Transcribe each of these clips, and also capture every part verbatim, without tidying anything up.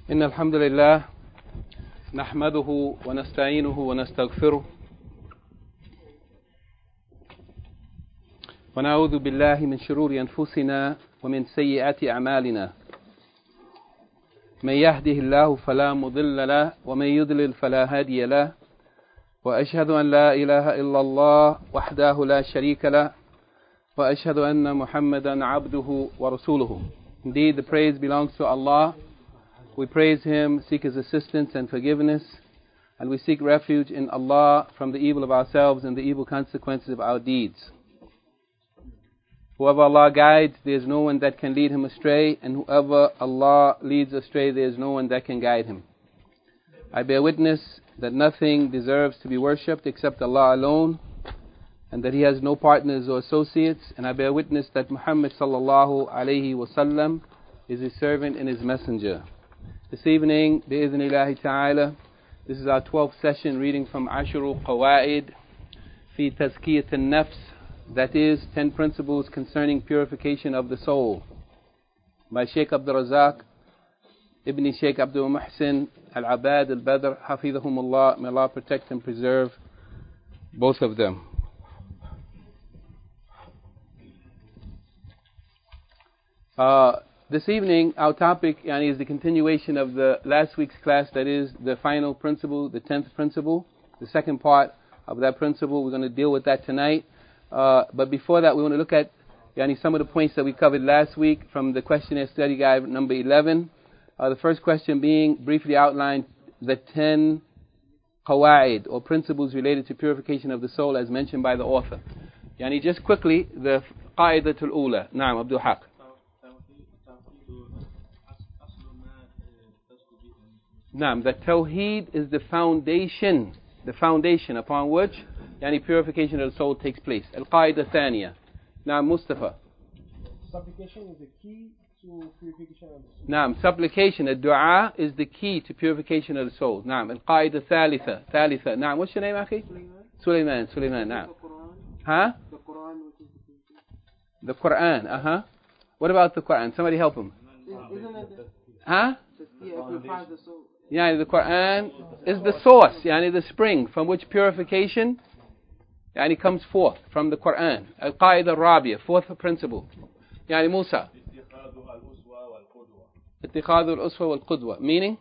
إن الحمد لله نحمده ونستعينه ونستغفره ونعوذ بالله من شرور أنفسنا ومن سيئات أعمالنا من يهده الله فلا مضل له ومن يضلل فلا هادي له وأشهد أن لا إله إلا الله وحده لا شريك له وأشهد أن محمدا عبده ورسوله. Indeed, the praise belongs to Allah. We praise Him, seek His assistance and forgiveness, and we seek refuge in Allah from the evil of ourselves and the evil consequences of our deeds. Whoever Allah guides, there is no one that can lead him astray, and whoever Allah leads astray, there is no one that can guide him. I bear witness that nothing deserves to be worshipped except Allah alone, and that He has no partners or associates, and I bear witness that Muhammad sallallahu alayhi wasallam is His servant and His messenger. This evening, bi'idhnillahi ta'ala, this is our twelfth session reading from Ashru Qawaid fi Tazkiyat al-Nafs, that is, ten principles concerning purification of the soul, by Shaykh Abdul Razak Ibn Shaykh Abdul Muhsin Al-Abad Al-Badr, Hafidhahumullah. May Allah protect and preserve both of them. Uh, This evening, our topic yani, is the continuation of the last week's class, that is the final principle, the tenth principle, the second part of that principle. We're going to deal with that tonight. Uh, but before that, we want to look at yani, some of the points that we covered last week from the questionnaire study guide number eleven. Uh, the first question being briefly outlined the ten qawaid, or principles related to purification of the soul, as mentioned by the author. Yani, just quickly, the qa'idatul ula. Naam, Abdul Haq. Naam, that Tawheed is the foundation, the foundation upon which yani, purification of the soul takes place. Al-Qaida Thaniya. Naam, Mustafa. Supplication is the key to purification of the soul. Naam, supplication, the dua is the key to purification of the soul. Naam, Al-Qaida Thalitha. Thalitha. Naam, what's your name, Akhi? Sulaiman. Sulaiman, naam. Huh? The Quran, which is the The Quran, uh-huh. What about the Quran? Somebody help him. Isn't it? Huh? Yeah, it purifies the soul. Yani, the Quran is the source, yani the spring from which purification yani, comes forth from the Quran. Al-Qaida Rabia, fourth principle. Yani Musa. Ittikhadu al-uswa wal-qudwa. Meaning?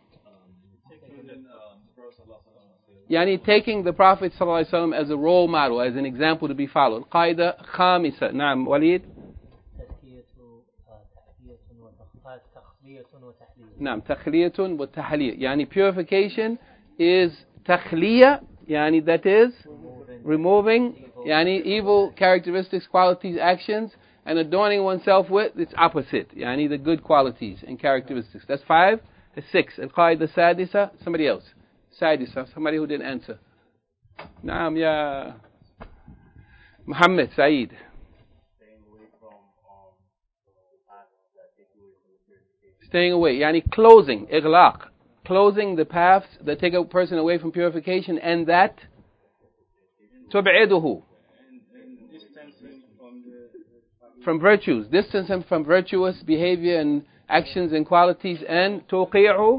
Yani taking the Prophet ﷺ as a role model, as an example to be followed. Qaida Khamisa. Naam, Walid. نعم تخلية وتحلية يعني purification is تخلية يعني that is removing يعني evil characteristics, qualities, actions, and adorning oneself with its opposite يعني the good qualities and characteristics. That's five. That's six. القاعدة السادسة. Somebody else. سادسة. Somebody who didn't answer. نعم يا محمد سعيد. Staying away, yani closing, ighlaq, closing the paths that take a person away from purification, and that tub'iduhu, from virtues, distance him from virtuous behavior and actions and qualities, and tuqi'u,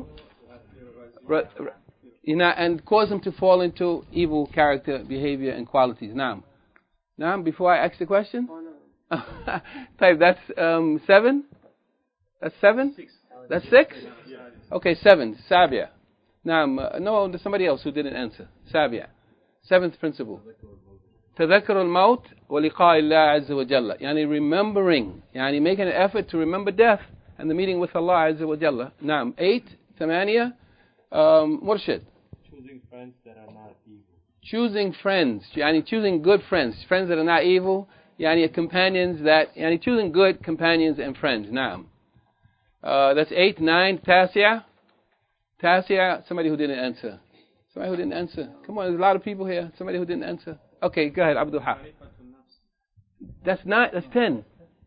and cause him to fall into evil character, behavior, and qualities. Naam, naam. Before I ask the question, type that's um, seven. That's seven. Six. That's six? Okay, seven. Sabia. Now, uh, no, there's somebody else who didn't answer. Sabia. Seventh principle. تذكر الموت ولقاء الله عز وجل. Yani remembering, yani making an effort to remember death and the meeting with Allah عز وجل. Now, eight, ثمانية, um, Murshid. Choosing friends that are not evil. Choosing friends, yani choosing good friends, friends that are not evil, yani companions that, yani choosing good companions and friends. Now. Uh, that's eight, nine, Tasia. Tasia, somebody who didn't answer. Somebody who didn't answer. Come on, there's a lot of people here. Somebody who didn't answer. Okay, go ahead, Abdul Haq. That's nine, that's ten.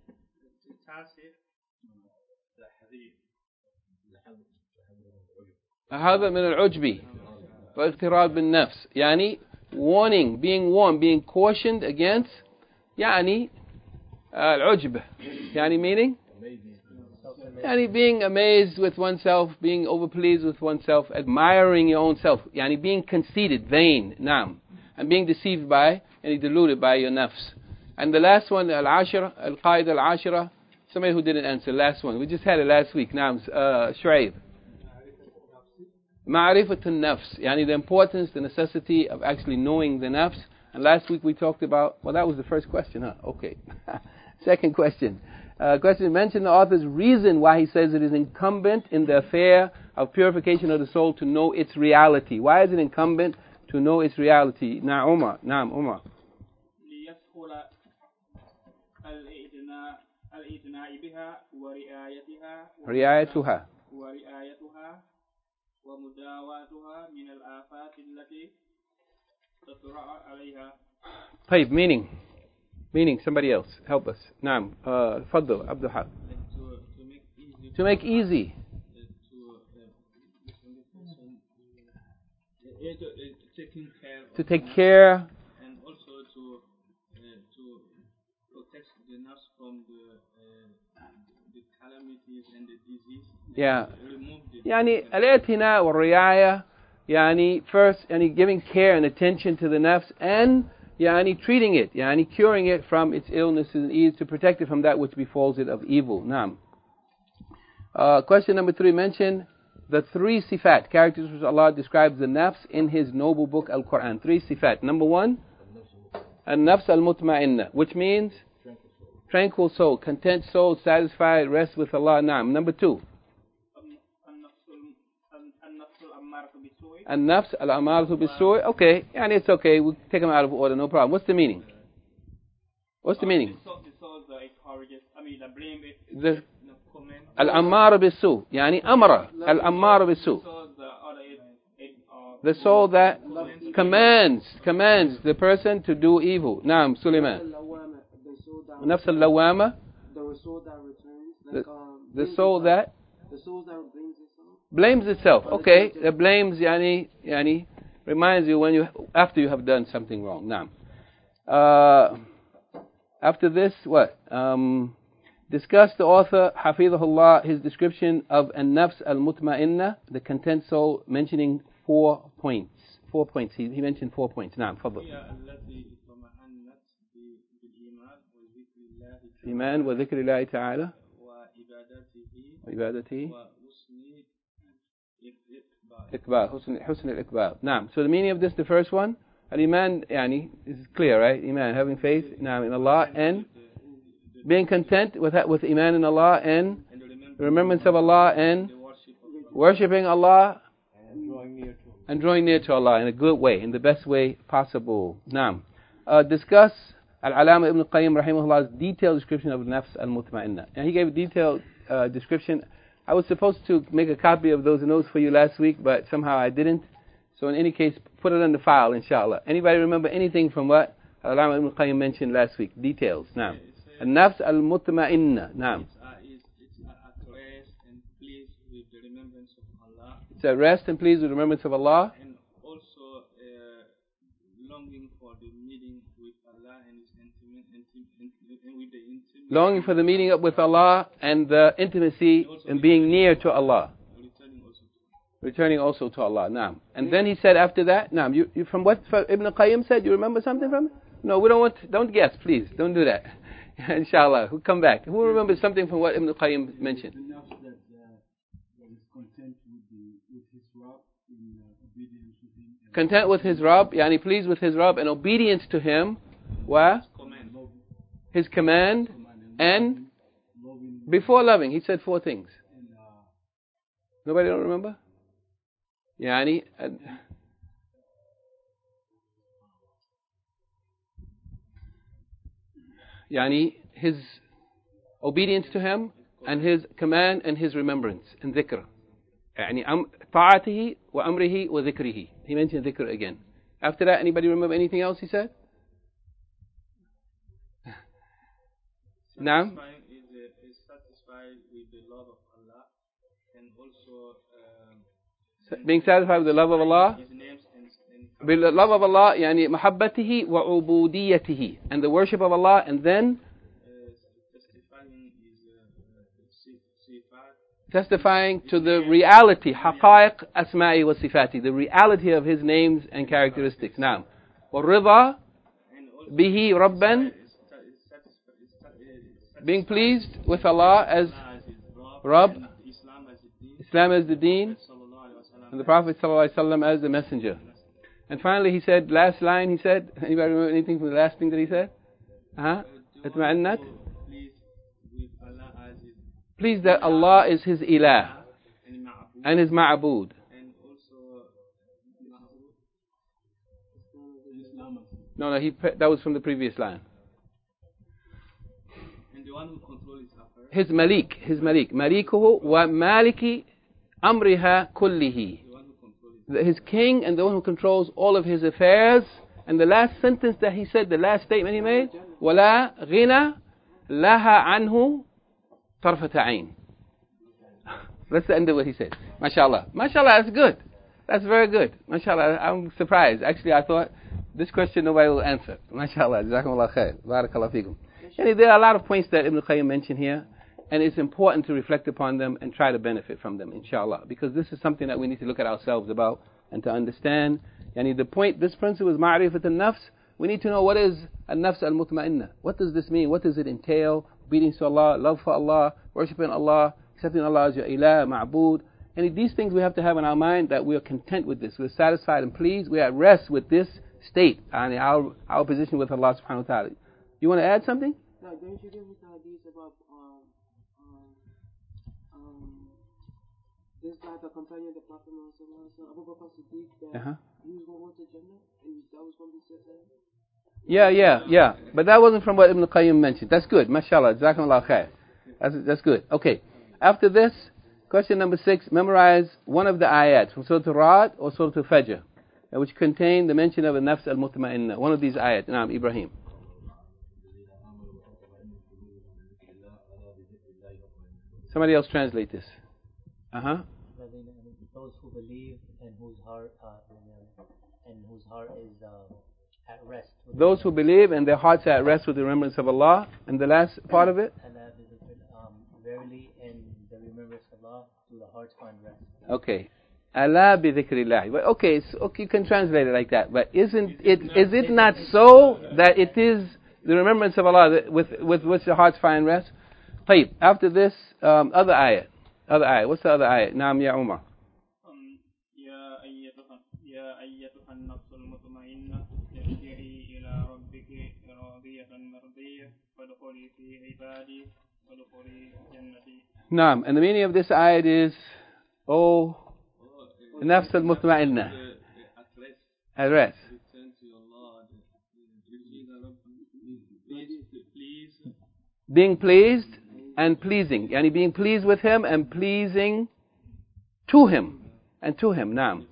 هذا من العجب واغتراب بالنفس. يعني warning, being warned, being cautioned against يعني العجب. يعني meaning Yani being amazed with oneself, being overpleased with oneself, admiring your own self. Yani being conceited, vain, naam. And being deceived by, and deluded by your nafs. And the last one, al-ashira, al-qaida al-ashira, somebody who didn't answer, last one. We just had it last week, naam, uh, Shu'aib. Ma'rifatun nafs, yani the importance, the necessity of actually knowing the nafs. And last week we talked about, well, that was the first question, huh? Okay. Second question. Uh, question, mention the author's reason why he says it is incumbent in the affair of purification of the soul to know its reality. Why is it incumbent to know its reality? Na Umar, Naam Umar. رعايتها ومداواتها من الآفات التي تطرأ عليها. طيب, meaning meaning somebody else help us. نعم uh, تفضل عبد الحق. To make easy. To take care. And also to uh, to protect the nafs from the uh, the calamities and the disease. Yeah. يعني الاعتناء والرعاية يعني first يعني giving care and attention to the nafs and يعني treating it, يعني curing it from its illnesses and ease to protect it from that which befalls it of evil. Naam. Uh, question number three, mention the three sifat, characters which Allah describes the nafs in His noble book Al-Quran. Three sifat. Number one, an-nafs al-mutma'inna, which means tranquil soul, content soul, satisfied, rest with Allah. Naam. Number two, an-nafs al-amaratu bis-su'. Okay, and it's okay. We'll take them out of order, no problem. What's the meaning? What's the meaning? The al-ammara bis-su', yani amara, al-ammara bis-su'. The soul that commands, commands the person to do evil. Naam, Sulaiman. Nafs al-lawama. The soul that returns. The soul that The soul that blames itself. Blames itself. Okay, that blames yani yani reminds you when you after you have done something wrong. Naam. Uh, after this, what? Um, discuss the author Hafidhahullah his description of an-nafs al-mutma'inna, the content soul, mentioning four points. Four points. He, he mentioned four points. Naam, fadl. Iman wa dhikri Allah ta'ala wa ibadatihi Iqbal, husn, husn al-iqbal. Naam. So the meaning of this, the first one, al-iman, yani, is clear, right? Iman, having faith, naam, in Allah, and being content with with iman in Allah, and remembrance of Allah, and worshipping Allah, and drawing near to Allah in a good way, in the best way possible. Naam. Uh, discuss Al-Alama Ibn Qayyim rahimahullah's detailed description of nafs al-mutma'inna. And he gave a detailed uh, description. I was supposed to make a copy of those notes for you last week, but somehow I didn't. So in any case, put it on the file, inshallah. Anybody remember anything from what Al-Alama Ibn Qayyim mentioned last week? Details. Naam. Al-nafs al-mutma'inna. Naam. It's at rest and pleased with the remembrance of Allah. And also uh, longing for the meeting with Allah and His intimate, intimate, and with the intimate. Longing for the meeting up with Allah and the intimacy and being near to Allah. Returning also to, returning also to Allah. Naam. And then he said after that, Naam, you, you from what Ibn Qayyim said, you remember something from it? No, we don't want, to, don't guess, please. Don't do that. Inshallah. Who come back? Who remembers something from what Ibn Qayyim mentioned? Enough that, uh, that is content with, the, with his Rabb in uh, obedience to him. Content with his Rabb, yani pleased with his Rabb and obedience to him. Wa? His command. And before loving, he said four things. Nobody don't remember? Yani, uh, yani his obedience to him and his command and his remembrance and dhikr. يعني طاعته وأمره وذكره. He mentioned dhikr again. After that, anybody remember anything else he said? Naam. Is, uh, is satisfied with the love of Allah and also um, being satisfied with the love of Allah. His names and, and with the love of Allah, يعني محبته وعبوديته, and the worship of Allah, and then uh, testifying is uh, uh, sifat testifying to the reality, حقائق أسمائه وصفاته, the reality of His names and characteristics. Now, والرضا به ربا, being pleased with Allah as Rabb, Islam as the Deen, and the Prophet ﷺ as the Messenger. And finally, he said, last line, he said, anybody remember anything from the last thing that he said? Uh-huh. Atma'annat. Please that Allah is His Ilah and His Ma'abood. No, no, he, that was from the previous line. And the one who controls His Malik, His Malik. Malikuhu wa maliki amriha kullihi. His king and the one who controls all of His affairs. And the last sentence that he said, the last statement he made, وَلَا غِنَى لَهَا عَنْهُ طَرْفَةَ عَيْنٍ. That's the end of what he said. MashaAllah. MashaAllah, that's good. That's very good. MashaAllah, I'm surprised. Actually, I thought this question nobody will answer. MashaAllah. Jazakumullah khair. Barakallah fikum. And there are a lot of points that Ibn al-Qayyim mentioned here, and it's important to reflect upon them and try to benefit from them, inshallah, because this is something that we need to look at ourselves about and to understand. Yani the point, this principle is ma'rifat al-nafs. We need to know what is al-nafs al-mutma'inna. What does this mean? What does it entail? Obedience to Allah, love for Allah, worshiping Allah, accepting Allah as your ilah, ma'bood. And these things we have to have in our mind, that we are content with this. We're satisfied and pleased. We're at rest with this state, and our, our position with Allah subhanahu wa ta'ala. You want to add something? No, don't you give us the hadith about um, um, um, this guy, the companion of the Prophet Muhammad, Abu Bakr Siddiq, that Uh-huh. he was going to go to Jannah, and that was going to be said to him? Yeah, yeah, yeah. But that wasn't from what Ibn al-Qayyim mentioned. That's good. MashaAllah. Jazakumullah khair. That's, that's good. Okay. After this, question number six, memorize one of the ayats from Surah Al-Ra'd or Surah Al-Fajr, which contain the mention of a nafs al-mutma'inna. One of these ayats. Naam, Ibrahim. Somebody else translate this. Uh-huh. Those who believe and whose heart uh, and whose heart is uh, at rest. Those who believe and their hearts are at rest with the remembrance of Allah. And the last part of it? Um, verily, in the remembrance of Allah, do the hearts find rest. Okay. Allah bi dhikrillah. Well, okay, so, okay, you can translate it like that. But isn't it? Is it not so that it is the remembrance of Allah that with with which the hearts find rest? طيب. After this, um, other ayat. Other ayat. What's the other ayat? Naam ya Umar. يا أيتها يا أيتها النفس المطمئنة ارجعي إلى ربك راضية مرضية فادخلي في عبادي وادخلي جنتي. Naam. And the meaning of this ayat is, oh, nafs al-mutma'inna, at rest. Being pleased and pleasing. Yani being pleased with Him and pleasing to Him. And to Him. Naam.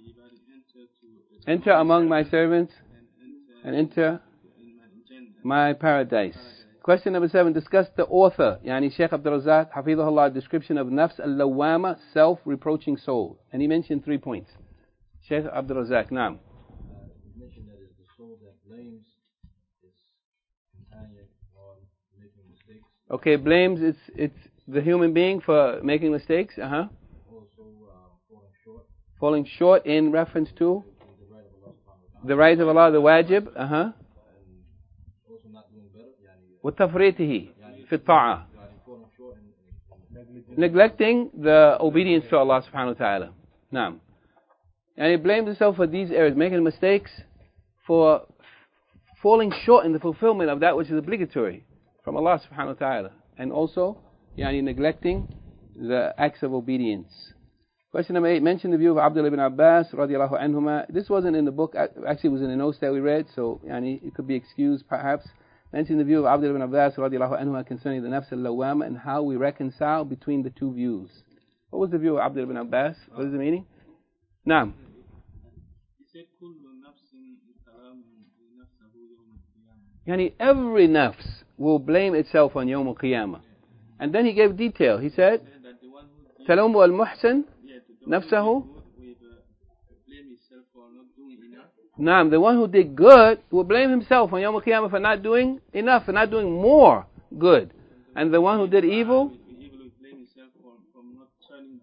Enter among my servants and enter my paradise. Question number seven. Discuss the author, Yani Shaykh Abdul Razak, Hafidhullah, description of nafs al-lawwama, self-reproaching soul. And he mentioned three points. Shaykh Abdul Razak, naam. You mentioned that it's the soul that blames its companion on making mistakes. Okay, blames it's it's the human being for making mistakes. Uh huh. Also uh, falling short. Falling short in reference to the right of Allah, the wajib. Uh huh. Also not doing better. وتفريطه في الطاعة. Neglecting the obedience to Allah subhanahu wa ta'ala. Naam. And he blames himself for these areas, making mistakes, for falling short in the fulfillment of that which is obligatory from Allah subhanahu wa ta'ala. And also, yani neglecting the acts of obedience. Question number eight, mention the view of Abdullah ibn Abbas radiallahu anhuma. This wasn't in the book, actually it was in the notes that we read, so yani it could be excused perhaps. Mention the view of Abdullah ibn Abbas radiallahu anhuma concerning the nafs al-lawwama and how we reconcile between the two views. What was the view of Abdullah ibn Abbas? What is the meaning? Naam. Yani every nafs will blame itself on Yawm al-Qiyamah. And then he gave detail. He said, Talamu al-muhsan nafsahu. Naam, the one who did good will blame himself on Yawm al-Qiyamah for not doing enough, for not doing more good. And the one who did evil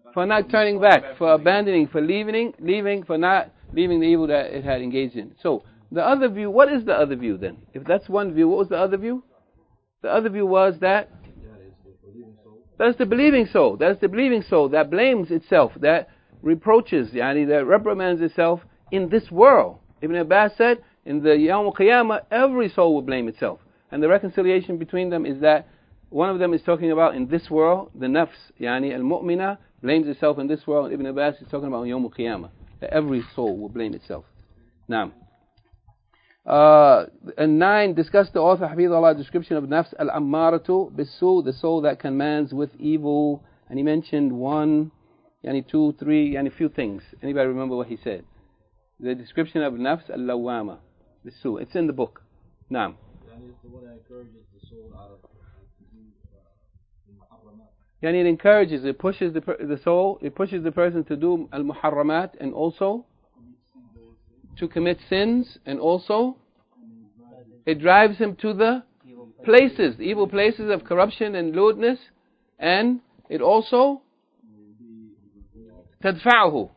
For not turning back, for abandoning, for leaving, leaving, for not leaving the evil that it had engaged in. So, the other view, what is the other view then? If that's one view, what was the other view? The other view was that that's the believing soul. That's the believing soul that blames itself, that reproaches, yani, that reprimands itself in this world. Ibn Abbas said, in the Yawm al-Qiyamah, every soul will blame itself. And the reconciliation between them is that one of them is talking about in this world, the nafs, yani al-mu'mina, blames itself in this world. Ibn Abbas is talking about Yawm al-Qiyamah, that every soul will blame itself. Now, uh, and nine, discuss the author, Hafidhullah, description of nafs al-ammaratu bis-su, the soul that commands with evil. And he mentioned one, yani two, three, yani few things. Anybody remember what he said? The description of nafs al-lawwama bis-su. It's in the book. Naam. Yani it's the one that encourages the soul out of Yani it encourages, it pushes the, the soul, it pushes the person to do al-muharramat, and also to commit sins, and also it drives him to the places, the evil places of corruption and lewdness, and it also tadfa'uhu.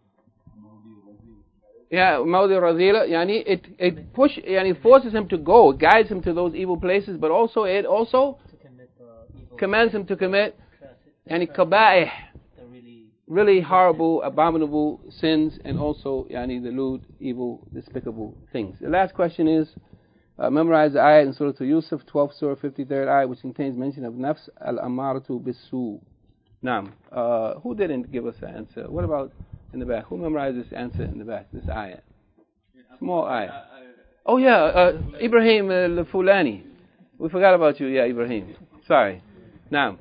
Yeah, mawdi razila, yani it it push, yani forces him to go, it guides him to those evil places, but also it also commands him to commit yani kaba'ih, really horrible, abominable sins, and also yani the lewd, evil, despicable things. The last question is, uh, memorize the ayat in Surah Yusuf, twelfth Surah, fifty-third ayat, which contains mention of nafs al-ammaratu bis-su. Naam. Uh, who didn't give us the answer? What about in the back? Who memorized this answer in the back, this ayat? Small ayat. Oh yeah, uh, Ibrahim al-Fulani. We forgot about you, yeah, Ibrahim. Sorry. Naam.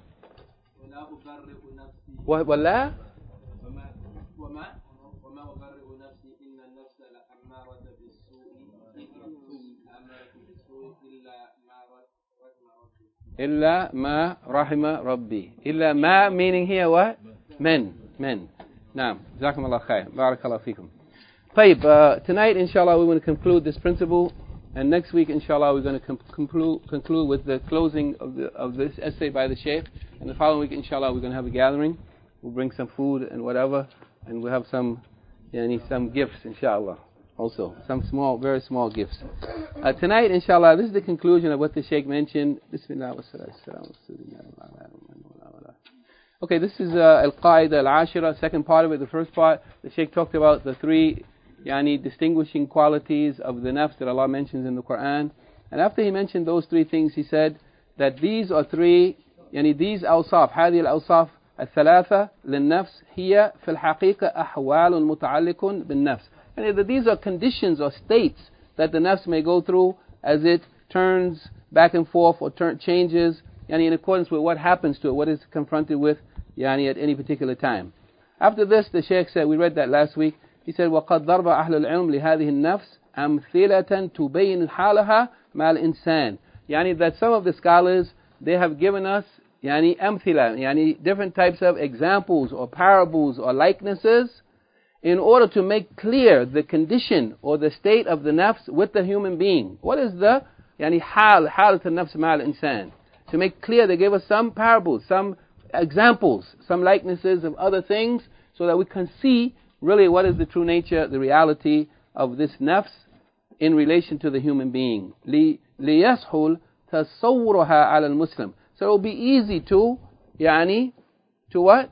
ولا وما وما أبرئ نفسي إن النفس لأمارة بالسوء أمارة بالسوء إلا ما رحم ربي إلا ما meaning here what? Men men نعم جزاكم الله خير بارك الله فيكم. طيب, uh, tonight inshallah we're going to conclude this principle, and next week inshallah we're going to com- conclude conclude with the closing of the of this essay by the Shaykh, and the following week inshallah we're going to have a gathering. We'll bring some food and whatever, and we'll have some, yani, some gifts, inshallah. Also, some small, very small gifts. Uh, tonight, inshallah, this is the conclusion of what the Shaykh mentioned. Bismillah wa salatu. Okay, this is uh, Al-Qaida Al-Ashira, second part of it. The first part, the Shaykh talked about the three, yani, distinguishing qualities of the nafs that Allah mentions in the Quran. And after he mentioned those three things, he said that these are three, yani, these awsaf, هذه الأوصاف الثلاثة للنفس هي في الحقيقة أحوال متعلق بالنفس. And these are conditions or states that the nafs may go through as it turns back and forth or turn, changes, yani in accordance with what happens to it, what it's confronted with, yani at any particular time. After this, the Shaykh said, we read that last week, he said, وَقَدْ ضَرْبَ أَهْلُ الْعِلْمِ لِهَذِهِ النَّفْسِ أَمْثِلَةً تُبَيِّنُ حَالَهَا مَا الْإِنسَانِ. Yani that some of the scholars, they have given us Yani amthila, yani different types of examples or parables or likenesses in order to make clear the condition or the state of the nafs with the human being. What is the yani hal, halat al-nafs ma'al insan? To make clear, they gave us some parables, some examples, some likenesses of other things so that we can see really what is the true nature, the reality of this nafs in relation to the human being. Li liyashul tasawwuruha ala al-muslim. So it will be easy to, yani, to what?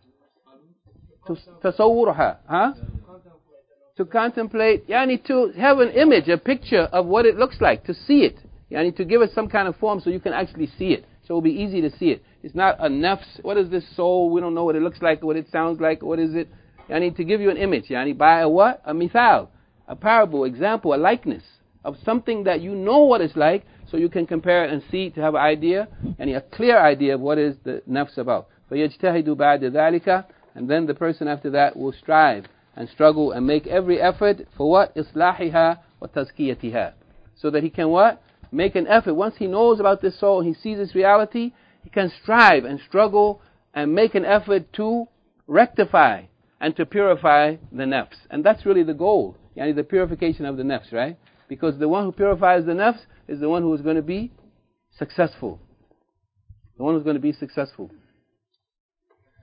To tasawwurha, huh? To contemplate, yani, to have an image, a picture of what it looks like, to see it, yani, to give it some kind of form so you can actually see it. So it will be easy to see it. It's not a nafs. What is this soul? We don't know what it looks like, what it sounds like, what is it? Yani, to give you an image, yani, by a what? A mithal, a parable, example, a likeness of something that you know what it's like, so you can compare it and see, to have an idea, and a clear idea of what is the nafs about. فَيَجْتَهِدُ بَعْدَ ذَلِكَ. And then the person after that will strive and struggle and make every effort for what? إِصْلَاحِهَا وَتَزْكِيَتِهَا. So that he can what? Make an effort. Once he knows about this soul, he sees this reality, he can strive and struggle and make an effort to rectify and to purify the nafs. And that's really the goal, yani the purification of the nafs, right? Because the one who purifies the nafs is the one who is going to be successful. The one who's going to be successful.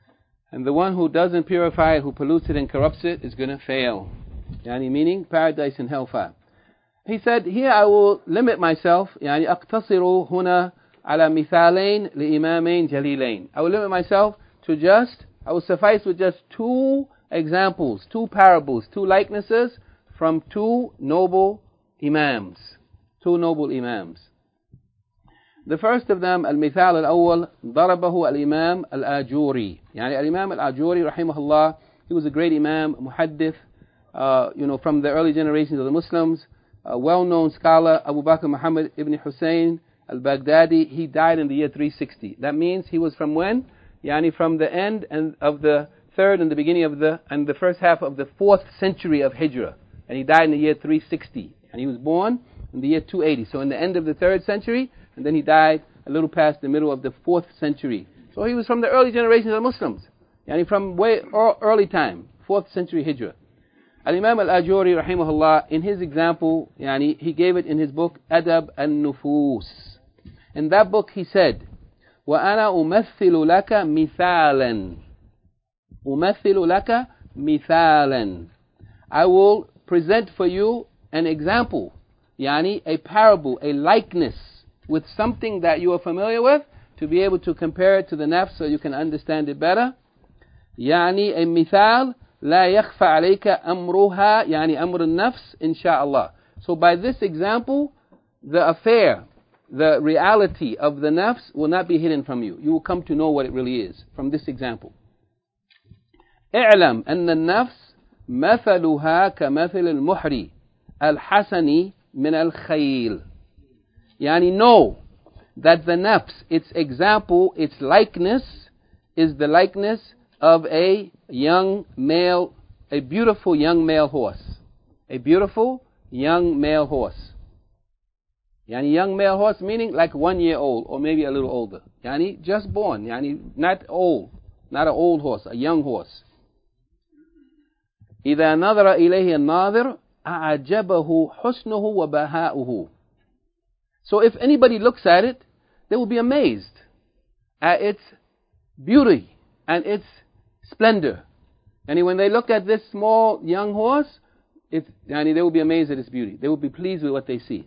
And the one who doesn't purify it, who pollutes it and corrupts it, is going to fail. Yani meaning paradise and hellfire. He said, here I will limit myself. يعني أقتصر هنا على مثالين لإمامين جليلين. I will limit myself to just, I will suffice with just two examples, two parables, two likenesses from two noble imams. Two noble imams. The first of them, المثال الأول, ضربه الإمام الآجوري. يعني الإمام الآجوري رحمه الله, he was a great imam, muhaddith, uh, you know, from the early generations of the Muslims, a well-known scholar, Abu Bakr Muhammad ibn Hussein al-Baghdadi. He died in the year three sixty. That means he was from when? Yani from the end and of the third and the beginning of the, and the first half of the fourth century of Hijrah. And he died in the year three sixty. And he was born in the year two eighty. So in the end of the third century, and then he died a little past the middle of the fourth century. So he was from the early generations of Muslims. Yani from way early time, fourth century Hijrah. Al-Imam Al-Ajuri rahimahullah, in his example, yani, he gave it in his book Adab An-Nufus. In that book he said, وَأَنَا أُمَثِّلُ لَكَ مِثَالًا أُمَثِّلُ لَكَ مِثَالًا I will present for you an example, yani a parable, a likeness with something that you are familiar with, to be able to compare it to the nafs so you can understand it better. يعني a مثال لا يخفى عليك أمرها يعني أمر النفس إن شاء الله. So by this example, the affair, the reality of the nafs will not be hidden from you. You will come to know what it really is from this example. اعلم أن النفس مثلها كمثل المحري الحسن من الخيل. يعني know that the nafs, its example, its likeness, is the likeness of a young male, a beautiful young male horse. A beautiful young male horse. Yani young male horse meaning like one year old or maybe a little older. Yani just born. Yani not old. Not an old horse, a young horse. إذا نظر إليه الناظر أعجبه حسنه وبهاؤه. So if anybody looks at it, they will be amazed at its beauty and its splendor. And when they look at this small young horse, it, yani they will be amazed at its beauty. They will be pleased with what they see.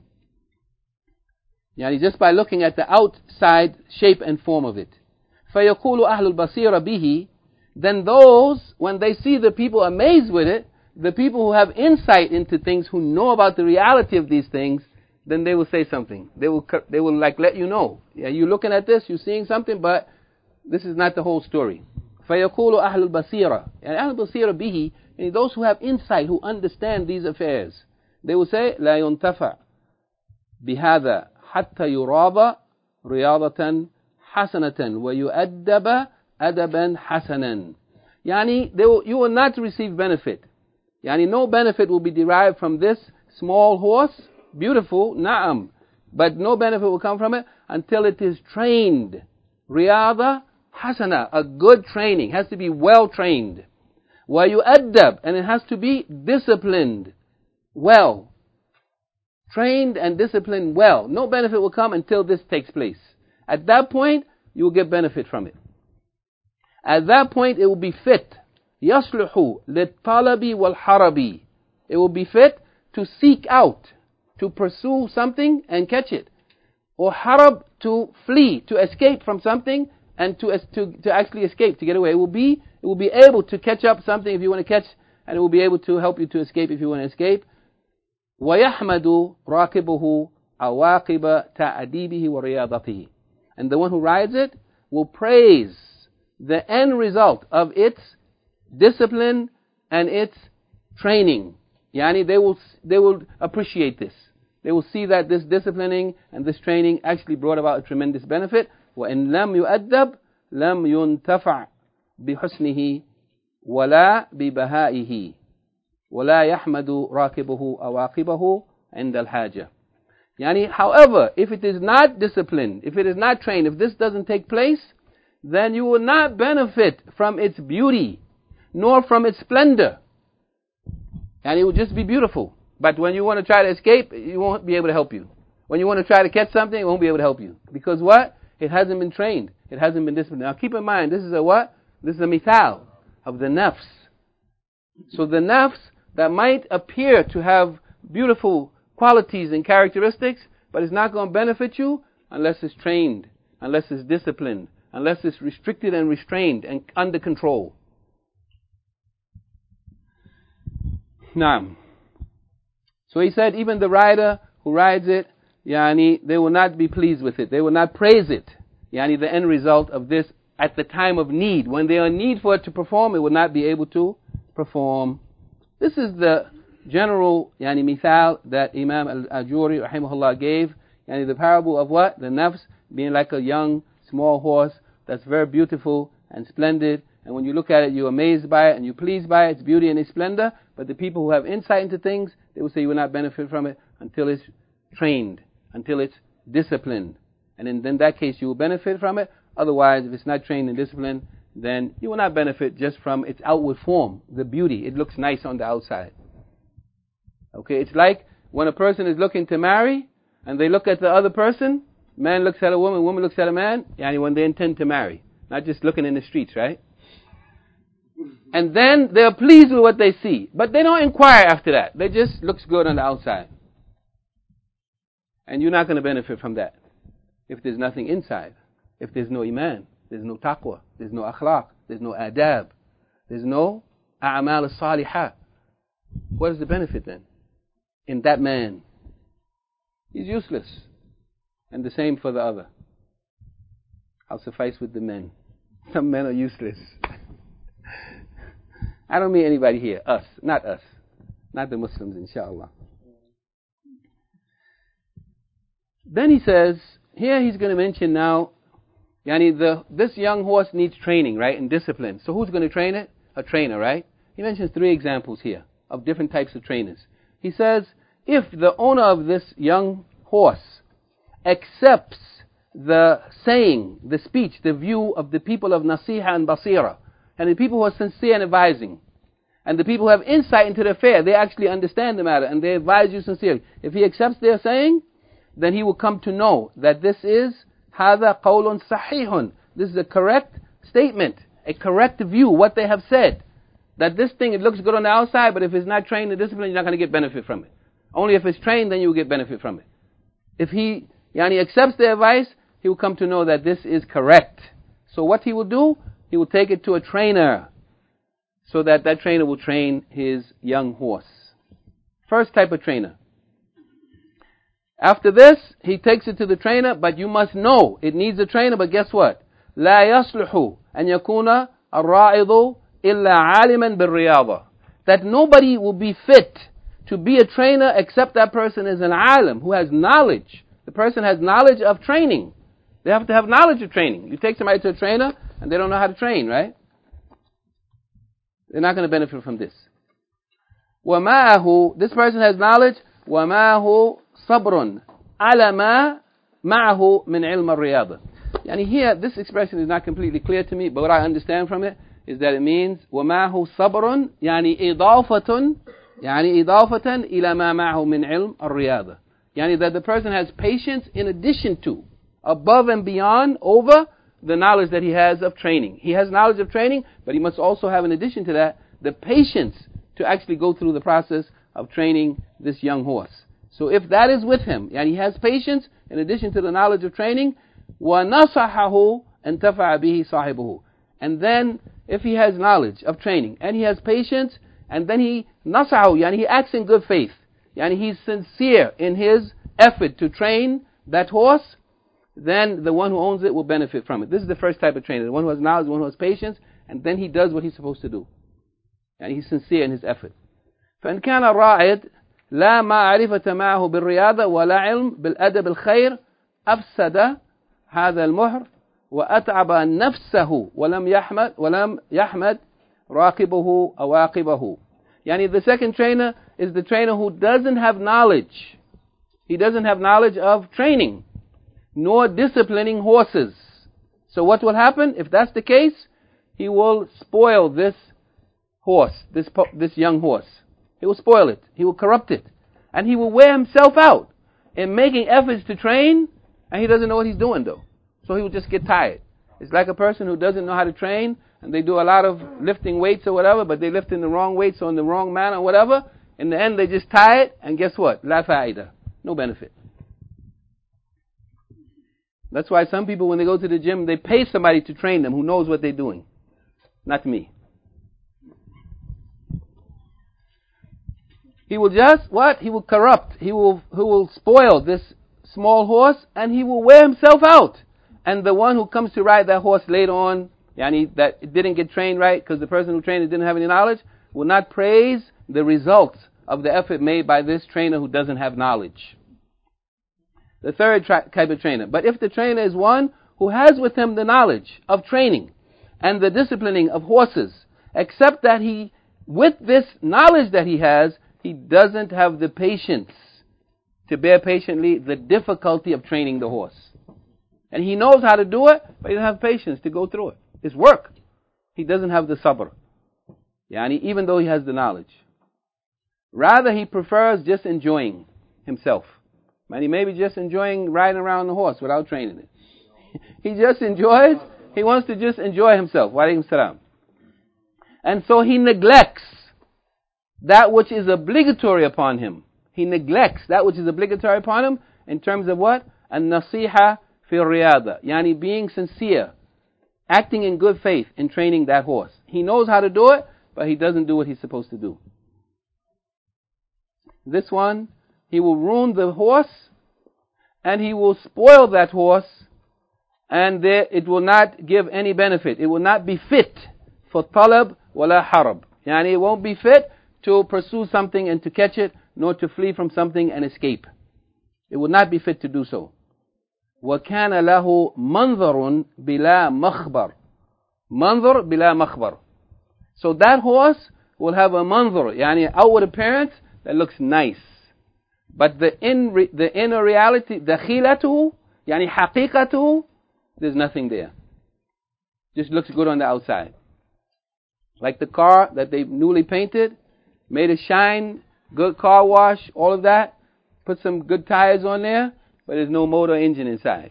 Yani just by looking at the outside shape and form of it. فَيَقُولُ أَهْلُ الْبَصِيرَ بِهِ. Then those, when they see the people amazed with it, the people who have insight into things, who know about the reality of these things, then they will say something. They will they will like let you know. Yeah, you're looking at this, you're seeing something, but this is not the whole story. فَيَقُولُ أَهْلُ الْبَصِيرَ. And أهل البصيرة به, and those who have insight, who understand these affairs, they will say, لَا يُنْتَفَعْ بِهَذَا حَتَّى يُرَاضَ رِيَاضَةً حَسَنَةً وَيُؤَدَّبَ أَدَبًا حَسَنًا. Yani, they will, you will not receive benefit. Yani, no benefit will be derived from this small horse, beautiful, na'am, but no benefit will come from it until it is trained. Riyada hasana, a good training, has to be well trained. Wa yu'addab, and it has to be disciplined well. Trained and disciplined well. No benefit will come until this takes place. At that point, you will get benefit from it. At that point, it will be fit. يَصْلُحُ لِلطَّلَبِ وَالْحَرَبِ. It will be fit to seek out, to pursue something and catch it. Or harab, to flee, to escape from something and to, to, to actually escape, to get away. It will be, it will be able to catch up something if you want to catch, and it will be able to help you to escape if you want to escape. وَيَحْمَدُ رَاكِبُهُ أَوَاقِبَ تَعْدِيبِهِ وَرِيَاضَتِهِ. And the one who rides it will praise the end result of its discipline and its training. Yani they will they will appreciate this. They will see that this disciplining and this training actually brought about a tremendous benefit. وَإِنْ لَمْ يُؤَدَّبْ لَمْ يُنْتَفَعْ بِحُسْنِهِ وَلَا بِبَهَائِهِ وَلَا يَحْمَدُ رَاكِبُهُ أَوَاقِبَهُ عِنْدَ الْحَاجَةِ. Yani, however, if it is not disciplined, if it is not trained, if this doesn't take place, then you will not benefit from its beauty, nor from its splendor. And it will just be beautiful. But when you want to try to escape, it won't be able to help you. When you want to try to catch something, it won't be able to help you. Because what? It hasn't been trained. It hasn't been disciplined. Now keep in mind, this is a what? This is a mithal of the nafs. So the nafs that might appear to have beautiful qualities and characteristics, but it's not going to benefit you unless it's trained, unless it's disciplined, unless it's restricted and restrained and under control. Naam. So he said, even the rider who rides it, yani, they will not be pleased with it. They will not praise it. Yani, the end result of this at the time of need. When they are in need for it to perform, it will not be able to perform. This is the general yani, mithal that Imam al-Ajuri rahimahullah gave. Yani, the parable of what? The nafs being like a young, small horse that's very beautiful and splendid. And when you look at it, you're amazed by it and you're pleased by its beauty and its splendor. But the people who have insight into things, they will say you will not benefit from it until it's trained, until it's disciplined. And in, in that case, you will benefit from it. Otherwise, if it's not trained and disciplined, then you will not benefit just from its outward form, the beauty. It looks nice on the outside. Okay, it's like when a person is looking to marry, and they look at the other person, man looks at a woman, woman looks at a man, yani when they intend to marry. Not just looking in the streets, right? And then they're pleased with what they see. But they don't inquire after that. They just looks good on the outside. And you're not going to benefit from that if there's nothing inside. If there's no iman, there's no taqwa, there's no akhlaq, there's no adab, there's no a'mal as-salihah. What is the benefit then in that man? He's useless. And the same for the other. I'll suffice with the men. Some men are useless. I don't mean anybody here. Us. Not us. Not the Muslims, inshallah. Then he says, here he's going to mention now, yani the, this young horse needs training, right, and discipline. So who's going to train it? A trainer, right? He mentions three examples here of different types of trainers. He says, if the owner of this young horse accepts the saying, the speech, the view of the people of Nasiha and Basira, and the people who are sincere and advising, and the people who have insight into the affair, they actually understand the matter, and they advise you sincerely. If he accepts their saying, then he will come to know that this is هَذَا قَوْلٌ صَحِيحٌ. This is a correct statement, a correct view, what they have said. That this thing, it looks good on the outside, but if it's not trained and disciplined, you're not going to get benefit from it. Only if it's trained, then you will get benefit from it. If he yani, accepts the advice, he will come to know that this is correct. So what he will do, he will take it to a trainer, so that that trainer will train his young horse. First type of trainer. After this, he takes it to the trainer, but you must know, it needs a trainer, but guess what? لا يصلح أن يكون الرائض إلا عالما بالرياضة. That nobody will be fit to be a trainer except that person is an alim, who has knowledge. The person has knowledge of training. They have to have knowledge of training. You take somebody to a trainer, and they don't know how to train, right? They're not going to benefit from this. وَمَعَهُ, this person has knowledge, وَمَعَهُ صَبْرٌ عَلَى مَا مَعَهُ مِنْ عِلْمَ الرِّيَاضَةِ. Yani here, this expression is not completely clear to me, but what I understand from it is that it means وَمَعَهُ صَبْرٌ يعني إضافة يعني إضافة إلى ما معه من علم الرياضة. Yani that the person has patience in addition to, above and beyond, over the knowledge that he has of training. He has knowledge of training, but he must also have, in addition to that, the patience to actually go through the process of training this young horse. So if that is with him, and he has patience in addition to the knowledge of training, وَنَصَحَهُ أَنْتَفَعَ بِهِ صَاحِبُهُ. And then, if he has knowledge of training, and he has patience, and then he nasahu, yani he acts in good faith, yani he's sincere in his effort to train that horse, then the one who owns it will benefit from it. This is the first type of trainer, the one who has knowledge, the one who has patience, and then he does what he's supposed to do. And he's sincere in his effort. فإن كان الرائد لا معرفة معه بالرياضة ولا علم بالأدب الخير أفسد هذا المهر وأتعب نفسه ولم يحمد ولم يحمد راقبه أواقبه. Yani the second trainer is the trainer who doesn't have knowledge. He doesn't have knowledge of training, nor disciplining horses. So what will happen? If that's the case, he will spoil this horse, this this young horse. He will spoil it. He will corrupt it. And he will wear himself out in making efforts to train, and he doesn't know what he's doing though. So he will just get tired. It's like a person who doesn't know how to train, and they do a lot of lifting weights or whatever, but they lift in the wrong weights or in the wrong manner or whatever. In the end, they just tie it, and guess what? La fa'ida. No benefit. That's why some people, when they go to the gym, they pay somebody to train them who knows what they're doing. Not me. He will just, what? He will corrupt. He will, he will spoil this small horse, and he will wear himself out. And the one who comes to ride that horse later on, yani, that it didn't get trained right, because the person who trained it didn't have any knowledge, will not praise the results of the effort made by this trainer who doesn't have knowledge. The third tra- type of trainer. But if the trainer is one who has with him the knowledge of training and the disciplining of horses, except that he, with this knowledge that he has, he doesn't have the patience to bear patiently the difficulty of training the horse. And he knows how to do it, but he doesn't have patience to go through it. It's work. He doesn't have the sabr. Yani, even though he has the knowledge. Rather, he prefers just enjoying himself. And he may be just enjoying riding around the horse without training it. He just enjoys, he wants to just enjoy himself. Wa alaikum salam. And so he neglects that which is obligatory upon him. He neglects that which is obligatory upon him in terms of what? An-nasiha fi riyada. Yani being sincere, acting in good faith in training that horse. He knows how to do it, but he doesn't do what he's supposed to do. This one, he will ruin the horse, and he will spoil that horse, and there, it will not give any benefit. It will not be fit for talab wala harab. Yani it won't be fit to pursue something and to catch it, nor to flee from something and escape. It will not be fit to do so. وَكَانَ لَهُ مَنْظَرٌ بِلَا مَخْبَرٍ. Manzur bila makhbar. So that horse will have a manzur, yani outward appearance that looks nice. But the in re, the inner reality, dakhilatuhu, yani haqiqatuhu, there's nothing there. Just looks good on the outside. Like the car that they newly painted, made it shine, good car wash, all of that, put some good tires on there, but there's no motor engine inside.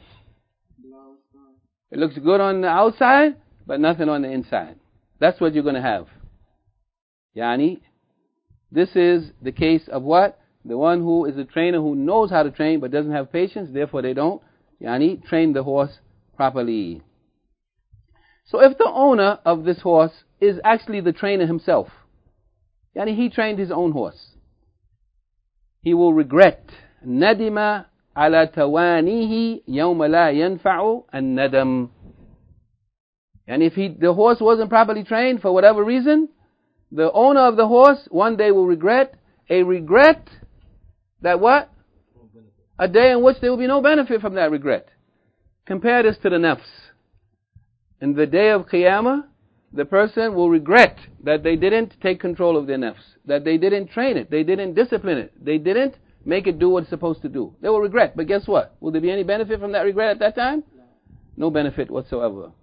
It looks good on the outside, but nothing on the inside. That's what you're going to have. Yani, this is the case of what? The one who is a trainer who knows how to train but doesn't have patience, therefore they don't, yani, train the horse properly. So if the owner of this horse is actually the trainer himself, yani he trained his own horse, he will regret. Nadima ala tawanihi yawma la yanfa'u an-nadam. And if he, the horse wasn't properly trained for whatever reason, the owner of the horse one day will regret a regret that what? A day in which there will be no benefit from that regret. Compare this to the nafs. In the day of Qiyamah, the person will regret that they didn't take control of their nafs, that they didn't train it, they didn't discipline it, they didn't make it do what it's supposed to do. They will regret, but guess what? Will there be any benefit from that regret at that time? No benefit whatsoever.